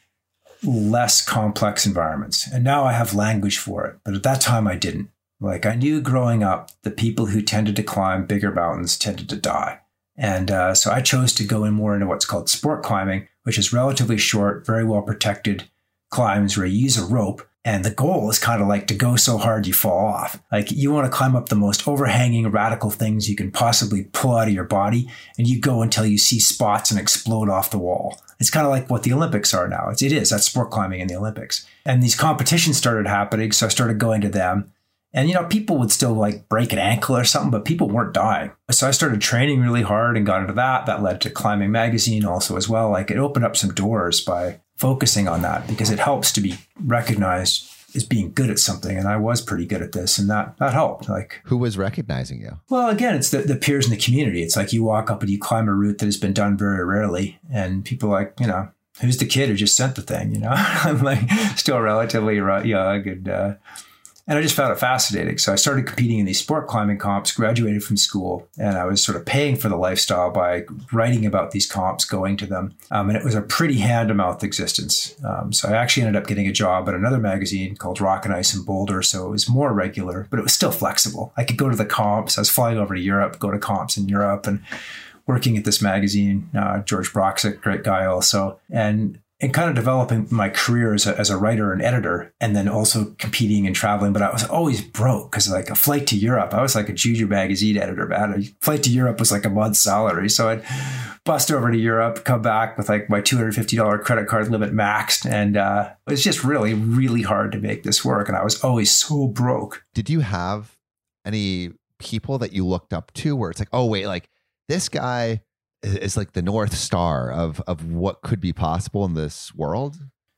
less complex environments. And now I have language for it. But at that time, I didn't. Like, I knew growing up, the people who tended to climb bigger mountains tended to die. And so I chose to go in more into what's called sport climbing, which is relatively short, very well protected climbs where you use a rope. And the goal is kind of like to go so hard you fall off. Like, you want to climb up the most overhanging, radical things you can possibly pull out of your body. And you go until you see spots and explode off the wall. It's kind of like what the Olympics are now. That's sport climbing in the Olympics. And these competitions started happening. So I started going to them. And, people would still like break an ankle or something, but people weren't dying. So I started training really hard and got into that. That led to Climbing Magazine also as well. Like it opened up some doors by focusing on that because it helps to be recognized as being good at something. And I was pretty good at this, and that helped. Like, who was recognizing you? Well, again, it's the peers in the community. It's like you walk up and you climb a route that has been done very rarely. And people are like, who's the kid who just sent the thing? I'm like still relatively young and I just found it fascinating. So I started competing in these sport climbing comps, graduated from school, and I was sort of paying for the lifestyle by writing about these comps, going to them. And it was a pretty hand-to-mouth existence. So I actually ended up getting a job at another magazine called Rock and Ice in Boulder. So it was more regular, but it was still flexible. I could go to the comps. I was flying over to Europe, go to comps in Europe, and working at this magazine, George Broxick, great guy also. And kind of developing my career as a writer and editor, and then also competing and traveling. But I was always broke because like a flight to Europe, I was like a junior magazine editor, man. A flight to Europe was like a month's salary. So I'd bust over to Europe, come back with like my $250 credit card limit maxed. And it was just really, really hard to make this work. And I was always so broke. Did you have any people that you looked up to where it's like, oh, wait, like this guy is like the North Star of what could be possible in this world?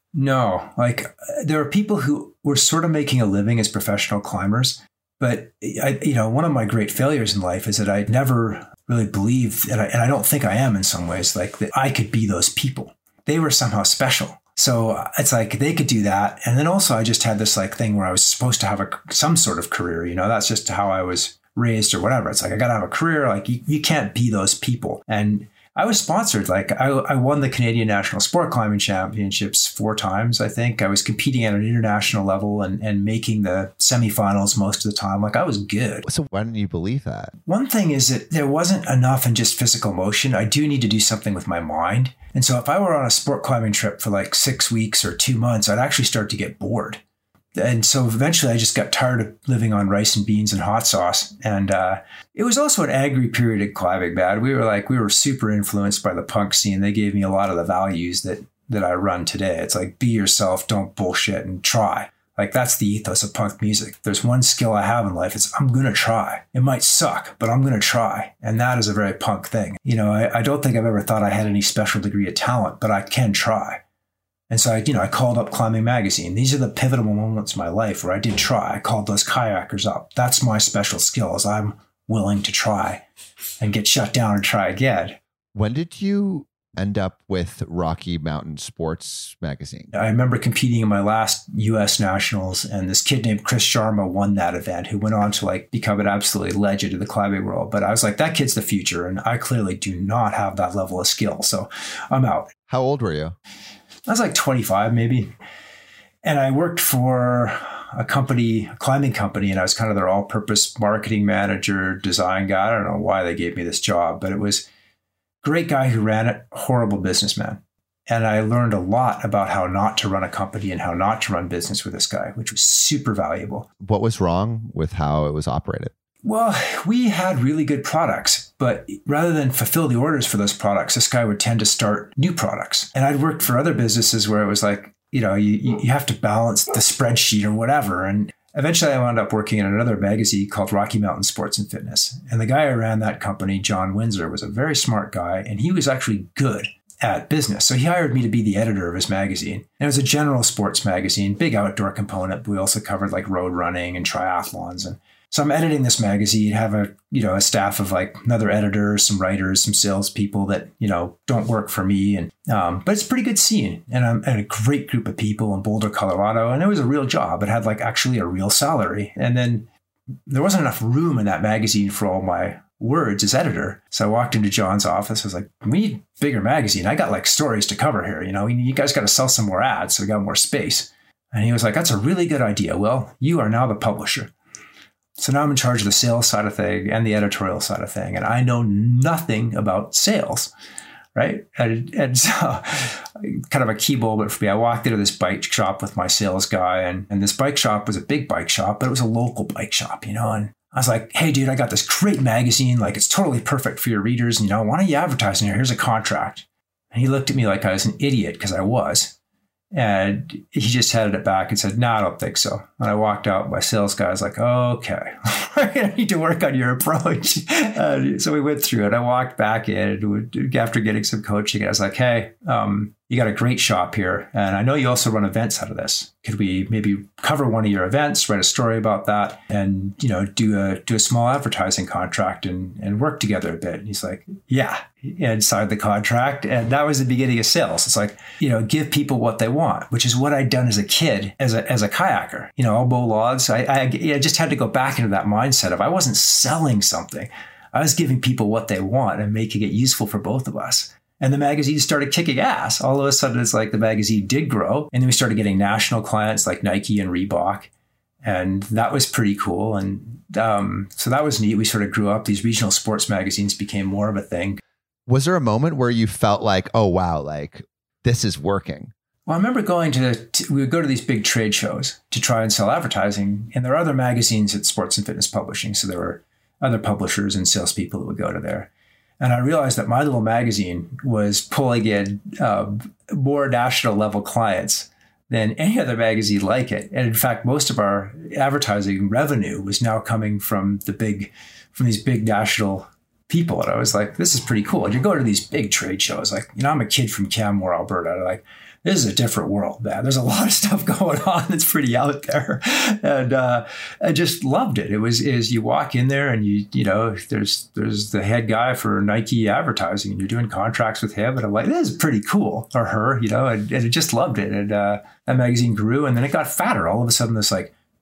No, like there are people who were sort of making a living as professional climbers, but one of my great failures in life is that I never really believed, and I don't think I am in some ways, like that I could be those people. They were somehow special. So it's like they could do that. And then also I just had this like thing where I was supposed to have some sort of career, that's just how I was raised or whatever. It's like, I got to have a career. Like you can't be those people. And I was sponsored. Like I won the Canadian National Sport Climbing Championships 4 times, I think. I was competing at an international level and making the semifinals most of the time. Like I was good. So why didn't you believe that? One thing is that there wasn't enough in just physical motion. I do need to do something with my mind. And so if I were on a sport climbing trip for like 6 weeks or 2 months, I'd actually start to get bored. And so eventually I just got tired of living on rice and beans and hot sauce. And it was also an angry period at climbing, man. We were super influenced by the punk scene. They gave me a lot of the values that I run today. It's like, be yourself, don't bullshit, and try. Like that's the ethos of punk music. There's one skill I have in life. It's I'm going to try. It might suck, but I'm going to try. And that is a very punk thing. I don't think I've ever thought I had any special degree of talent, but I can try. And so I called up Climbing Magazine. These are the pivotal moments in my life where I did try. I called those kayakers up. That's my special skill, is I'm willing to try and get shut down and try again. When did you end up with Rocky Mountain Sports Magazine? I remember competing in my last U.S. Nationals, and this kid named Chris Sharma won that event, who went on to like become an absolutely legend in the climbing world. But I was like, that kid's the future, and I clearly do not have that level of skill. So I'm out. How old were you? I was like 25 maybe. And I worked for a climbing company, and I was kind of their all-purpose marketing manager, design guy. I don't know why they gave me this job, but it was a great guy who ran it, horrible businessman. And I learned a lot about how not to run a company and how not to run business with this guy, which was super valuable. What was wrong with how it was operated? Well, we had really good products, but rather than fulfill the orders for those products, this guy would tend to start new products. And I'd worked for other businesses where it was like, you have to balance the spreadsheet or whatever. And eventually I wound up working in another magazine called Rocky Mountain Sports and Fitness. And the guy who ran that company, John Windsor, was a very smart guy, and he was actually good at business. So he hired me to be the editor of his magazine. And it was a general sports magazine, big outdoor component, but we also covered like road running and triathlons. And so I'm editing this magazine, have a staff of like another editor, some writers, some salespeople that, don't work for me. And, but it's a pretty good scene. And I'm at a great group of people in Boulder, Colorado. And it was a real job. It had like actually a real salary. And then there wasn't enough room in that magazine for all my words as editor. So I walked into John's office. I was like, we need a bigger magazine. I got like stories to cover here. You guys got to sell some more ads. So we got more space. And he was like, that's a really good idea. Well, you are now the publisher. So now I'm in charge of the sales side of thing and the editorial side of thing. And I know nothing about sales, right? And so kind of a key moment for me, I walked into this bike shop with my sales guy, and this bike shop was a big bike shop, but it was a local bike shop, and I was like, hey, dude, I got this great magazine. Like, it's totally perfect for your readers. And, why don't you advertise in here? Here's a contract. And he looked at me like I was an idiot, because I was. And he just headed it back and said, "No, I don't think so." And I walked out. My sales guy was like, "Okay, I need to work on your approach." So we went through it. I walked back in after getting some coaching. I was like, "Hey, you got a great shop here. And I know you also run events out of this. Could we maybe cover one of your events, write a story about that, and, do a small advertising contract and work together a bit?" And he's like, "Yeah," and signed the contract. And that was the beginning of sales. It's like, give people what they want, which is what I'd done as a kid, as a kayaker. I'll bow logs. I just had to go back into that mindset of I wasn't selling something. I was giving people what they want and making it useful for both of us. And the magazine started kicking ass. All of a sudden, it's like the magazine did grow. And then we started getting national clients like Nike and Reebok. And that was pretty cool. And so that was neat. We sort of grew up. These regional sports magazines became more of a thing. Was there a moment where you felt like, oh, wow, like this is working? Well, I remember we would go to these big trade shows to try and sell advertising. And there are other magazines at Sports and Fitness Publishing. So there were other publishers and salespeople that would go to there. And I realized that my little magazine was pulling in more national level clients than any other magazine like it. And in fact, most of our advertising revenue was now coming from these big national people. And I was like, this is pretty cool. And you go to these big trade shows, like, I'm a kid from Canmore, Alberta. This is a different world, man. There's a lot of stuff going on that's pretty out there. And I just loved it. Is you walk in there and there's the head guy for Nike advertising and you're doing contracts with him. And I'm like, this is pretty cool. Or her, and I just loved it. And that magazine grew and then it got fatter. All of a sudden this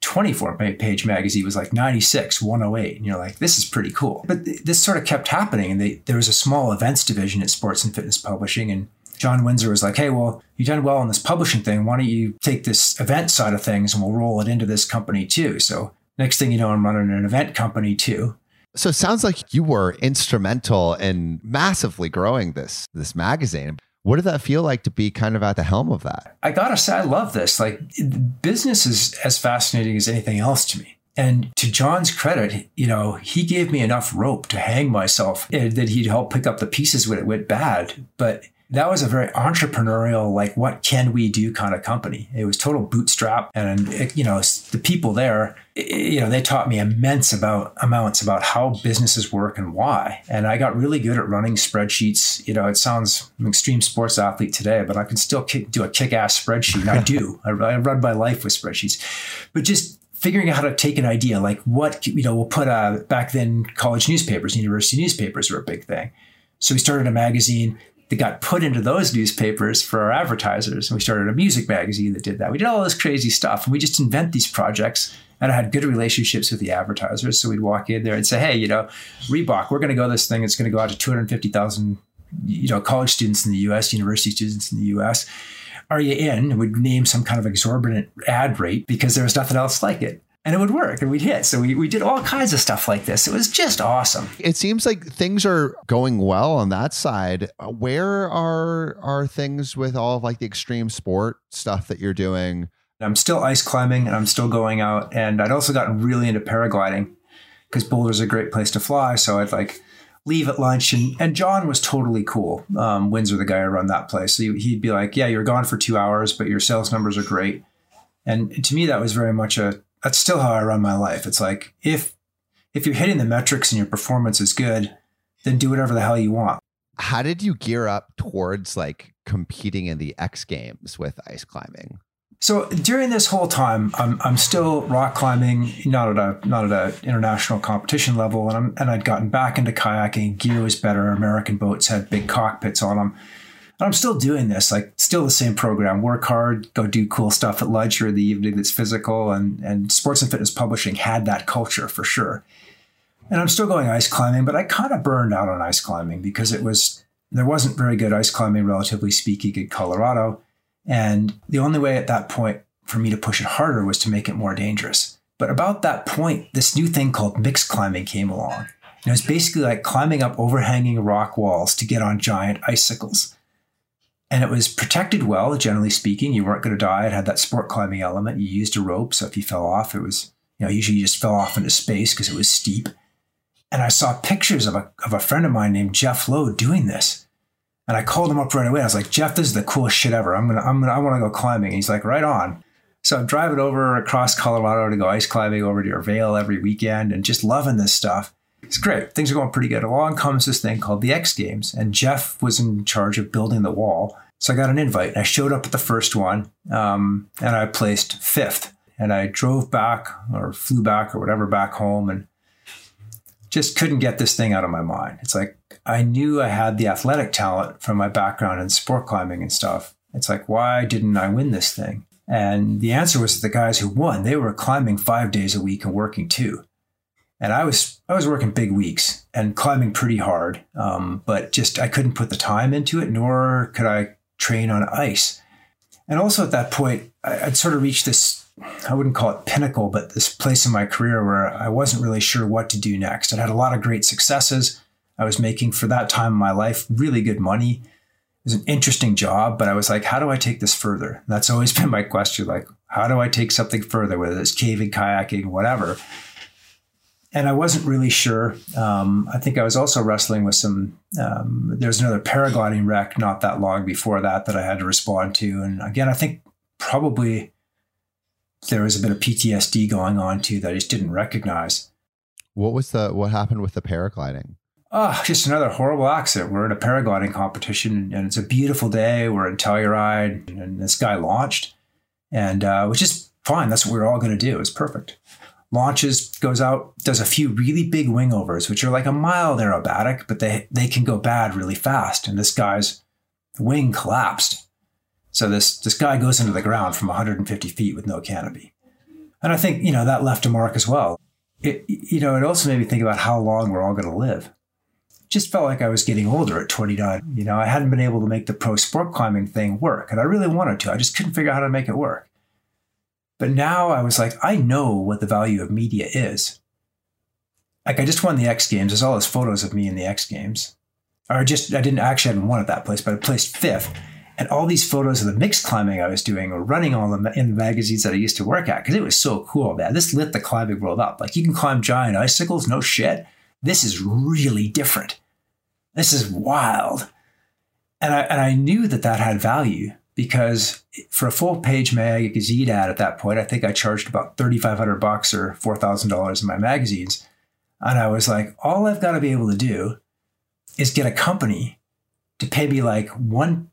24-page magazine was 96, 108. And you're like, this is pretty cool. But this sort of kept happening. And there was a small events division at Sports and Fitness Publishing. And John Windsor was like, "Hey, well, you've done well on this publishing thing. Why don't you take this event side of things and we'll roll it into this company too?" So next thing you know, I'm running an event company too. So it sounds like you were instrumental in massively growing this magazine. What did that feel like to be kind of at the helm of that? I gotta say, I love this. Business is as fascinating as anything else to me. And to John's credit, he gave me enough rope to hang myself that he'd help pick up the pieces when it went bad. But that was a very entrepreneurial, what can we do kind of company. It was total bootstrap. And, the people there, they taught me amounts about how businesses work and why. And I got really good at running spreadsheets. It sounds, I'm an extreme sports athlete today, but I can still do a kick-ass spreadsheet. And I do. I run my life with spreadsheets. But just figuring out how to take an idea, we'll put back then college newspapers, university newspapers were a big thing. So we started a magazine that got put into those newspapers for our advertisers. And we started a music magazine that did that. We did all this crazy stuff. And we just invent these projects. And I had good relationships with the advertisers. So we'd walk in there and say, "Hey, Reebok, we're going to go this thing. It's going to go out to 250,000, college students in the U.S., university students in the U.S. Are you in?" And we'd name some kind of exorbitant ad rate because there was nothing else like it. And it would work and we'd hit. So we did all kinds of stuff like this. It was just awesome. It seems like things are going well on that side. Where are things with all of the extreme sport stuff that you're doing? I'm still ice climbing and I'm still going out. And I'd also gotten really into paragliding because Boulder's a great place to fly. So I'd leave at lunch and John was totally cool. Windsor, the guy who run that place. So he'd be like, "Yeah, you're gone for 2 hours, but your sales numbers are great." And to me, that was very much that's still how I run my life. It's like, if you're hitting the metrics and your performance is good, then do whatever the hell you want. How did you gear up towards competing in the X Games with ice climbing? So during this whole time, I'm still rock climbing, not at a international competition level, and I'd gotten back into kayaking. Gear was better. American boats had big cockpits on them. And I'm still doing this, still the same program. Work hard, go do cool stuff at lunch or the evening that's physical. And Sports and Fitness Publishing had that culture for sure. And I'm still going ice climbing, but I kind of burned out on ice climbing because there wasn't very good ice climbing, relatively speaking, in Colorado. And the only way at that point for me to push it harder was to make it more dangerous. But about that point, this new thing called mixed climbing came along. And it was basically climbing up overhanging rock walls to get on giant icicles. And it was protected well, generally speaking. You weren't going to die. It had that sport climbing element. You used a rope, so if you fell off, it was, usually you just fell off into space because it was steep. And I saw pictures of a friend of mine named Jeff Lowe doing this. And I called him up right away. I was like, Jeff, this is the coolest shit ever. I want to go climbing. And he's like, right on. So I'm driving over across Colorado to go ice climbing over to Vail every weekend and just loving this stuff. It's great. Things are going pretty good. Along comes this thing called the X Games, and Jeff was in charge of building the wall. So I got an invite, and I showed up at the first one, and I placed 5th. And I drove back or flew back or whatever back home and just couldn't get this thing out of my mind. It's like I knew I had the athletic talent from my background in sport climbing and stuff. It's like, why didn't I win this thing? And the answer was the guys who won, they were climbing 5 days a week and working 2. And I was working big weeks and climbing pretty hard, but just I couldn't put the time into it, nor could I train on ice. And also at that point, I'd sort of reached this, I wouldn't call it pinnacle, but this place in my career where I wasn't really sure what to do next. I'd had a lot of great successes. I was making, for that time in my life, really good money. It was an interesting job, but I was like, how do I take this further? And that's always been my question, like, how do I take something further, whether it's caving, kayaking, whatever. And I wasn't really sure. I think I was also wrestling with some, there's another paragliding wreck not that long before that I had to respond to. And again, I think probably there was a bit of PTSD going on too that I just didn't recognize. What happened with the paragliding? Oh, just another horrible accident. We're in a paragliding competition and it's a beautiful day. We're in Telluride and this guy launched, and which is fine. That's what we were all going to do. It's perfect. Launches, goes out, does a few really big wingovers, which are like a mild aerobatic, but they can go bad really fast. And this guy's wing collapsed. So this guy goes into the ground from 150 feet with no canopy. And I think, that left a mark as well. It also made me think about how long we're all going to live. Just felt like I was getting older at 29. I hadn't been able to make the pro sport climbing thing work, and I really wanted to. I just couldn't figure out how to make it work. But now I was like, I know what the value of media is. Like, I just won the X Games. There's all those photos of me in the X Games. I hadn't won at that place, but I placed 5th. And all these photos of the mixed climbing I was doing were running all in the magazines that I used to work at, because it was so cool, man. This lit the climbing world up. Like, you can climb giant icicles, no shit. This is really different. This is wild. And I knew that had value, because for a full page magazine ad at that point, I think I charged about $3,500 or $4,000 in my magazines. And I was like, all I've got to be able to do is get a company to pay me like 1/3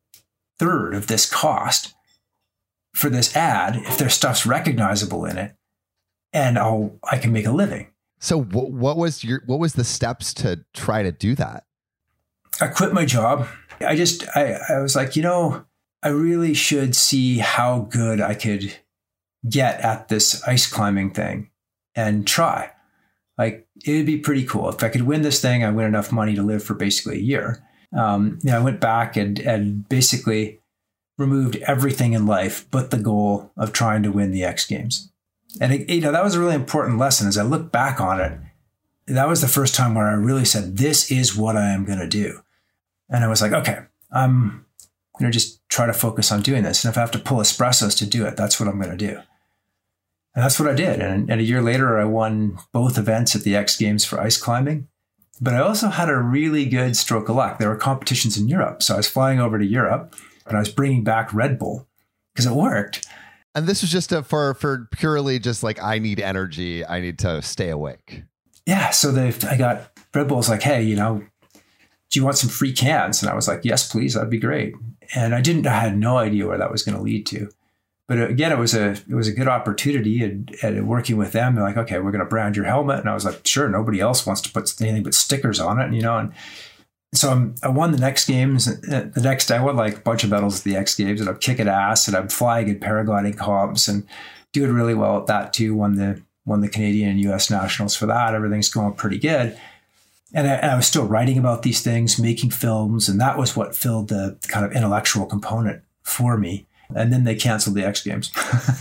of this cost for this ad if their stuff's recognizable in it, and I can make a living. So what was the steps to try to do that? I quit my job. I was like, I really should see how good I could get at this ice climbing thing and try. Like, it would be pretty cool. If I could win this thing, I win enough money to live for basically a year. I went back and basically removed everything in life but the goal of trying to win the X Games. And that was a really important lesson. As I look back on it, that was the first time where I really said, this is what I am going to do. And I was like, okay, I'm going to just try to focus on doing this. And if I have to pull espressos to do it, that's what I'm going to do. And that's what I did. And a year later, I won both events at the X Games for ice climbing. But I also had a really good stroke of luck. There were competitions in Europe. So I was flying over to Europe and I was bringing back Red Bull because it worked. And this was just for purely just like, I need energy. I need to stay awake. Yeah. So I got Red Bull's like, hey, do you want some free cans? And I was like, yes, please. That'd be great. And I had no idea where that was going to lead to. But again, it was a good opportunity, and working with them, they're like, okay, we're going to brand your helmet. And I was like, sure, nobody else wants to put anything but stickers on it, and so I won the next games. The next day I won like a bunch of medals at the X Games, and I'm kicking ass, and I'm flying in paragliding comps and doing really well at that too. Won the Canadian and US nationals for that. Everything's going pretty good. And I was still writing about these things, making films, and that was what filled the kind of intellectual component for me. And then they canceled the X Games.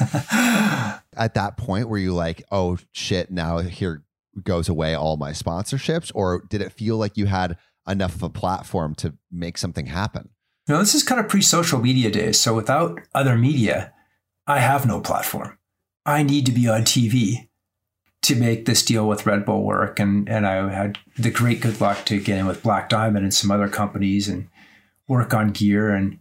At that point, were you like, oh shit, now here goes away all my sponsorships? Or did it feel like you had enough of a platform to make something happen? This is kind of pre-social media days. So without other media, I have no platform. I need to be on TV to make this deal with Red Bull work. And I had the great good luck to get in with Black Diamond and some other companies. And work on gear. And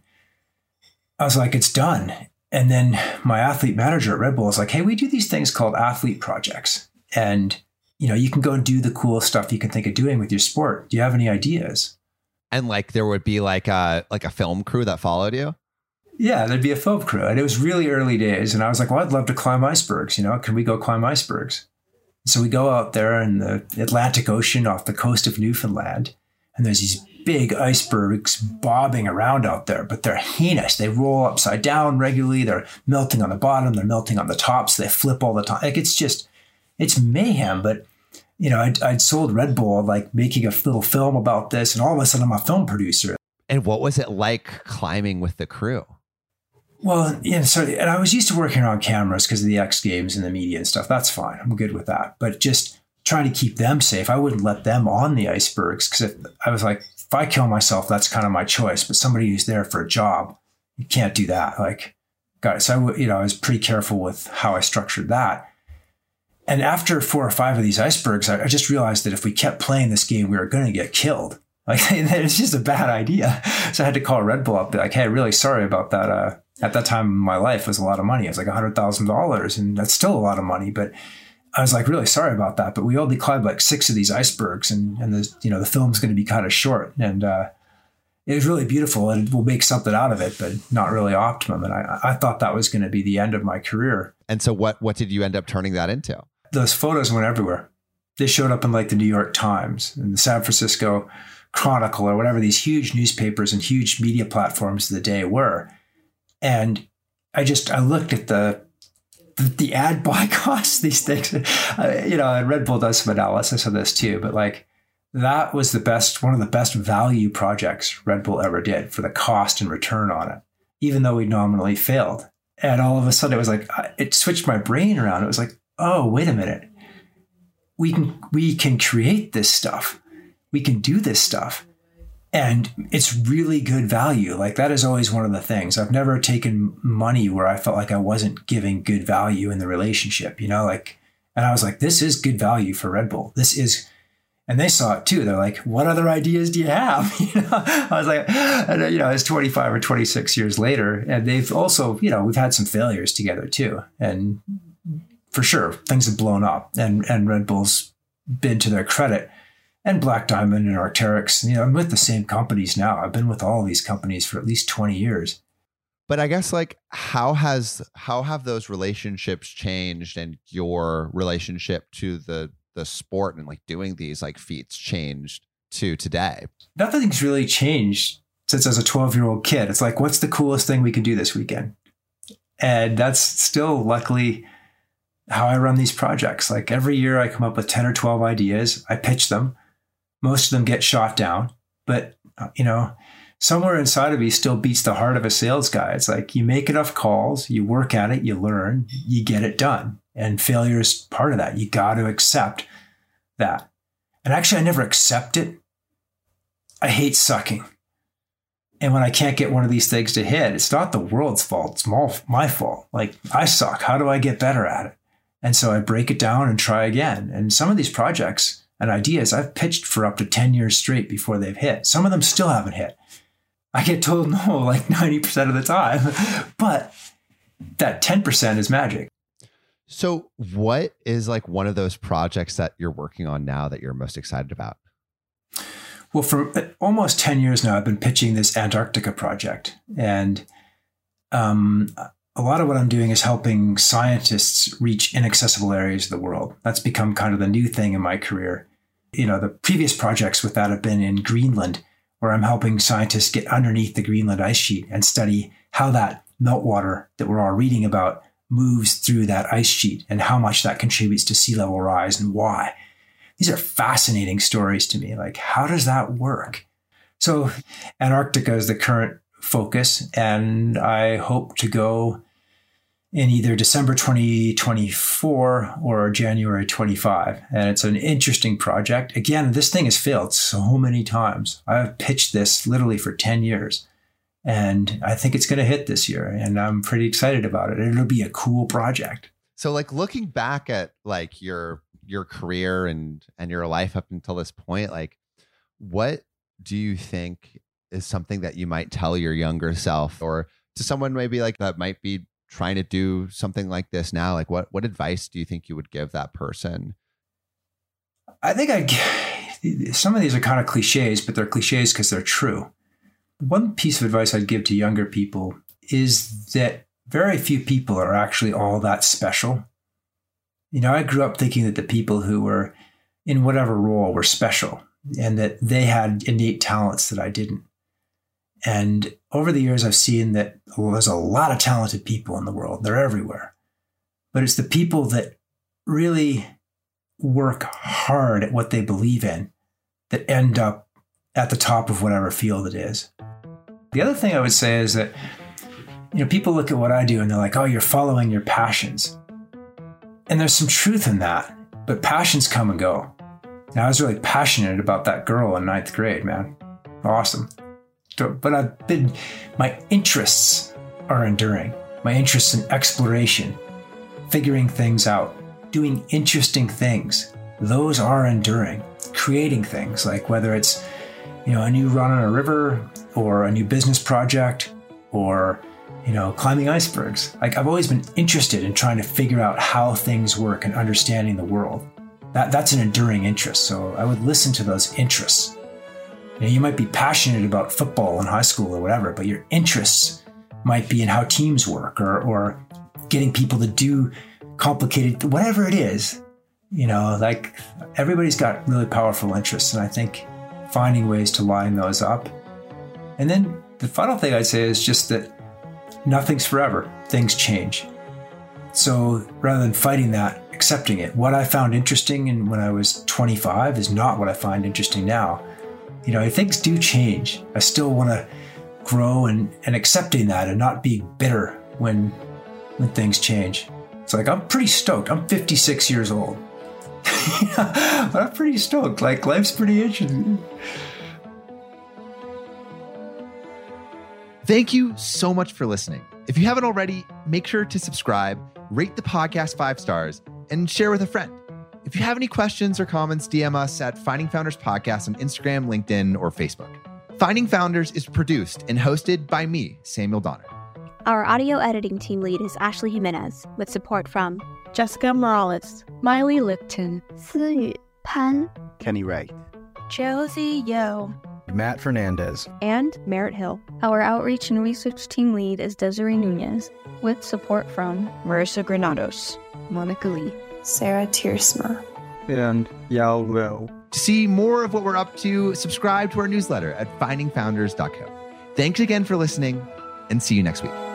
I was like, it's done. And then my athlete manager at Red Bull was like, hey, we do these things called athlete projects. And, you can go and do the cool stuff you can think of doing with your sport. Do you have any ideas? And like there would be like a film crew that followed you? Yeah, there'd be a film crew. And it was really early days. And I was like, well, I'd love to climb icebergs. Can we go climb icebergs? So we go out there in the Atlantic Ocean off the coast of Newfoundland. And there's these big icebergs bobbing around out there, but they're heinous. They roll upside down regularly. They're melting on the bottom. They're melting on the top. So they flip all the time. Like it's mayhem. But, I'd sold Red Bull, like making a little film about this. And all of a sudden I'm a film producer. And what was it like climbing with the crew? Well, and I was used to working on cameras because of the X Games and the media and stuff. That's fine. I'm good with that. But just trying to keep them safe, I wouldn't let them on the icebergs because I was like, if I kill myself, that's kind of my choice. But somebody who's there for a job, you can't do that. Like, guys, I was pretty careful with how I structured that. And after 4 or 5 of these icebergs, I just realized that if we kept playing this game, we were going to get killed. Like, it's just a bad idea. So I had to call Red Bull up, be like, hey, really sorry about that. At that time in my life, it was a lot of money. It was like $100,000, and that's still a lot of money. But I was like, really sorry about that. But we only climbed like 6 of these icebergs, and the film's going to be kind of short. And it was really beautiful, and we'll make something out of it, but not really optimum. And I thought that was going to be the end of my career. And so what did you end up turning that into? Those photos went everywhere. They showed up in like the New York Times and the San Francisco Chronicle or whatever these huge newspapers and huge media platforms of the day were. And I looked at the ad buy costs, these things, and Red Bull does some analysis of this too, but like that was one of the best value projects Red Bull ever did for the cost and return on it, even though we nominally failed. And all of a sudden it was like, it switched my brain around. It was like, oh, wait a minute. We can create this stuff. We can do this stuff. And it's really good value. Like that is always one of the things. I've never taken money where I felt like I wasn't giving good value in the relationship, and I was like, this is good value for Red Bull. And they saw it too. They're like, what other ideas do you have? I was like, it's 25 or 26 years later. And they've also, we've had some failures together too. And for sure, things have blown up and Red Bull's been, to their credit, and Black Diamond and Arc'teryx, I'm with the same companies now. I've been with all of these companies for at least 20 years. But I guess like how have those relationships changed, and your relationship to the sport and like doing these like feats changed to today? Nothing's really changed since I was a 12-year-old kid. It's like, what's the coolest thing we can do this weekend? And that's still luckily how I run these projects. Like every year I come up with 10 or 12 ideas. I pitch them. Most of them get shot down, but somewhere inside of me still beats the heart of a sales guy. It's like you make enough calls, you work at it, you learn, you get it done. And failure is part of that. You got to accept that. And actually, I never accept it. I hate sucking. And when I can't get one of these things to hit, it's not the world's fault. It's my fault. Like, I suck. How do I get better at it? And so I break it down and try again. And some of these projects and ideas I've pitched for up to 10 years straight before they've hit. Some of them still haven't hit. I get told no like 90% of the time, but that 10% is magic. So what is like one of those projects that you're working on now that you're most excited about? Well, for almost 10 years now, I've been pitching this Antarctica project. And a lot of what I'm doing is helping scientists reach inaccessible areas of the world. That's become kind of the new thing in my career. The previous projects with that have been in Greenland, where I'm helping scientists get underneath the Greenland ice sheet and study how that meltwater that we're all reading about moves through that ice sheet and how much that contributes to sea level rise and why. These are fascinating stories to me. Like, how does that work? So Antarctica is the current focus, and I hope to go in either December 2024 or January 25. And it's an interesting project. Again, this thing has failed so many times. I've pitched this literally for 10 years. And I think it's going to hit this year. And I'm pretty excited about it. It'll be a cool project. So like looking back at like your career and your life up until this point, like what do you think is something that you might tell your younger self, or to someone maybe like that might be trying to do something like this now? Like what advice do you think you would give that person? I think some of these are kind of cliches, but they're cliches because they're true. One piece of advice I'd give to younger people is that very few people are actually all that special. You know, I grew up thinking that the people who were in whatever role were special and that they had innate talents that I didn't. And over the years, I've seen that there's a lot of talented people in the world. They're everywhere. But it's the people that really work hard at what they believe in that end up at the top of whatever field it is. The other thing I would say is that, you know, people look at what I do and they're like, oh, you're following your passions. And there's some truth in that, but passions come and go. Now, I was really passionate about that girl in 9th grade, man. Awesome. But my interests are enduring. My interests in exploration, figuring things out, doing interesting things. Those are enduring. Creating things, like whether it's, you know, a new run on a river or a new business project or, you know, climbing icebergs. Like, I've always been interested in trying to figure out how things work and understanding the world. That's an enduring interest. So I would listen to those interests. You know, you might be passionate about football in high school or whatever, but your interests might be in how teams work or getting people to do complicated, whatever it is. You know, like, everybody's got really powerful interests, and I think finding ways to line those up. And then the final thing I'd say is just that nothing's forever. Things change. So rather than fighting that, accepting it. What I found interesting when I was 25 is not what I find interesting now. You know, things do change. I still want to grow and accepting that and not being bitter when things change. It's like, I'm pretty stoked. I'm 56 years old. But I'm pretty stoked. Like, life's pretty interesting. Thank you so much for listening. If you haven't already, make sure to subscribe, rate the podcast 5 stars, and share with a friend. If you have any questions or comments, DM us at Finding Founders Podcast on Instagram, LinkedIn, or Facebook. Finding Founders is produced and hosted by me, Samuel Donner. Our audio editing team lead is Ashley Jimenez, with support from Jessica Morales, Miley Lipton, Siyu Pan, Kenny Wright, Josie Yo, Matt Fernandez, and Merritt Hill. Our outreach and research team lead is Desiree Nunez, with support from Marissa Granados, Monica Lee, Sarah Tiersma, and Yao Liu. To see more of what we're up to, subscribe to our newsletter at findingfounders.co. Thanks again for listening, and see you next week.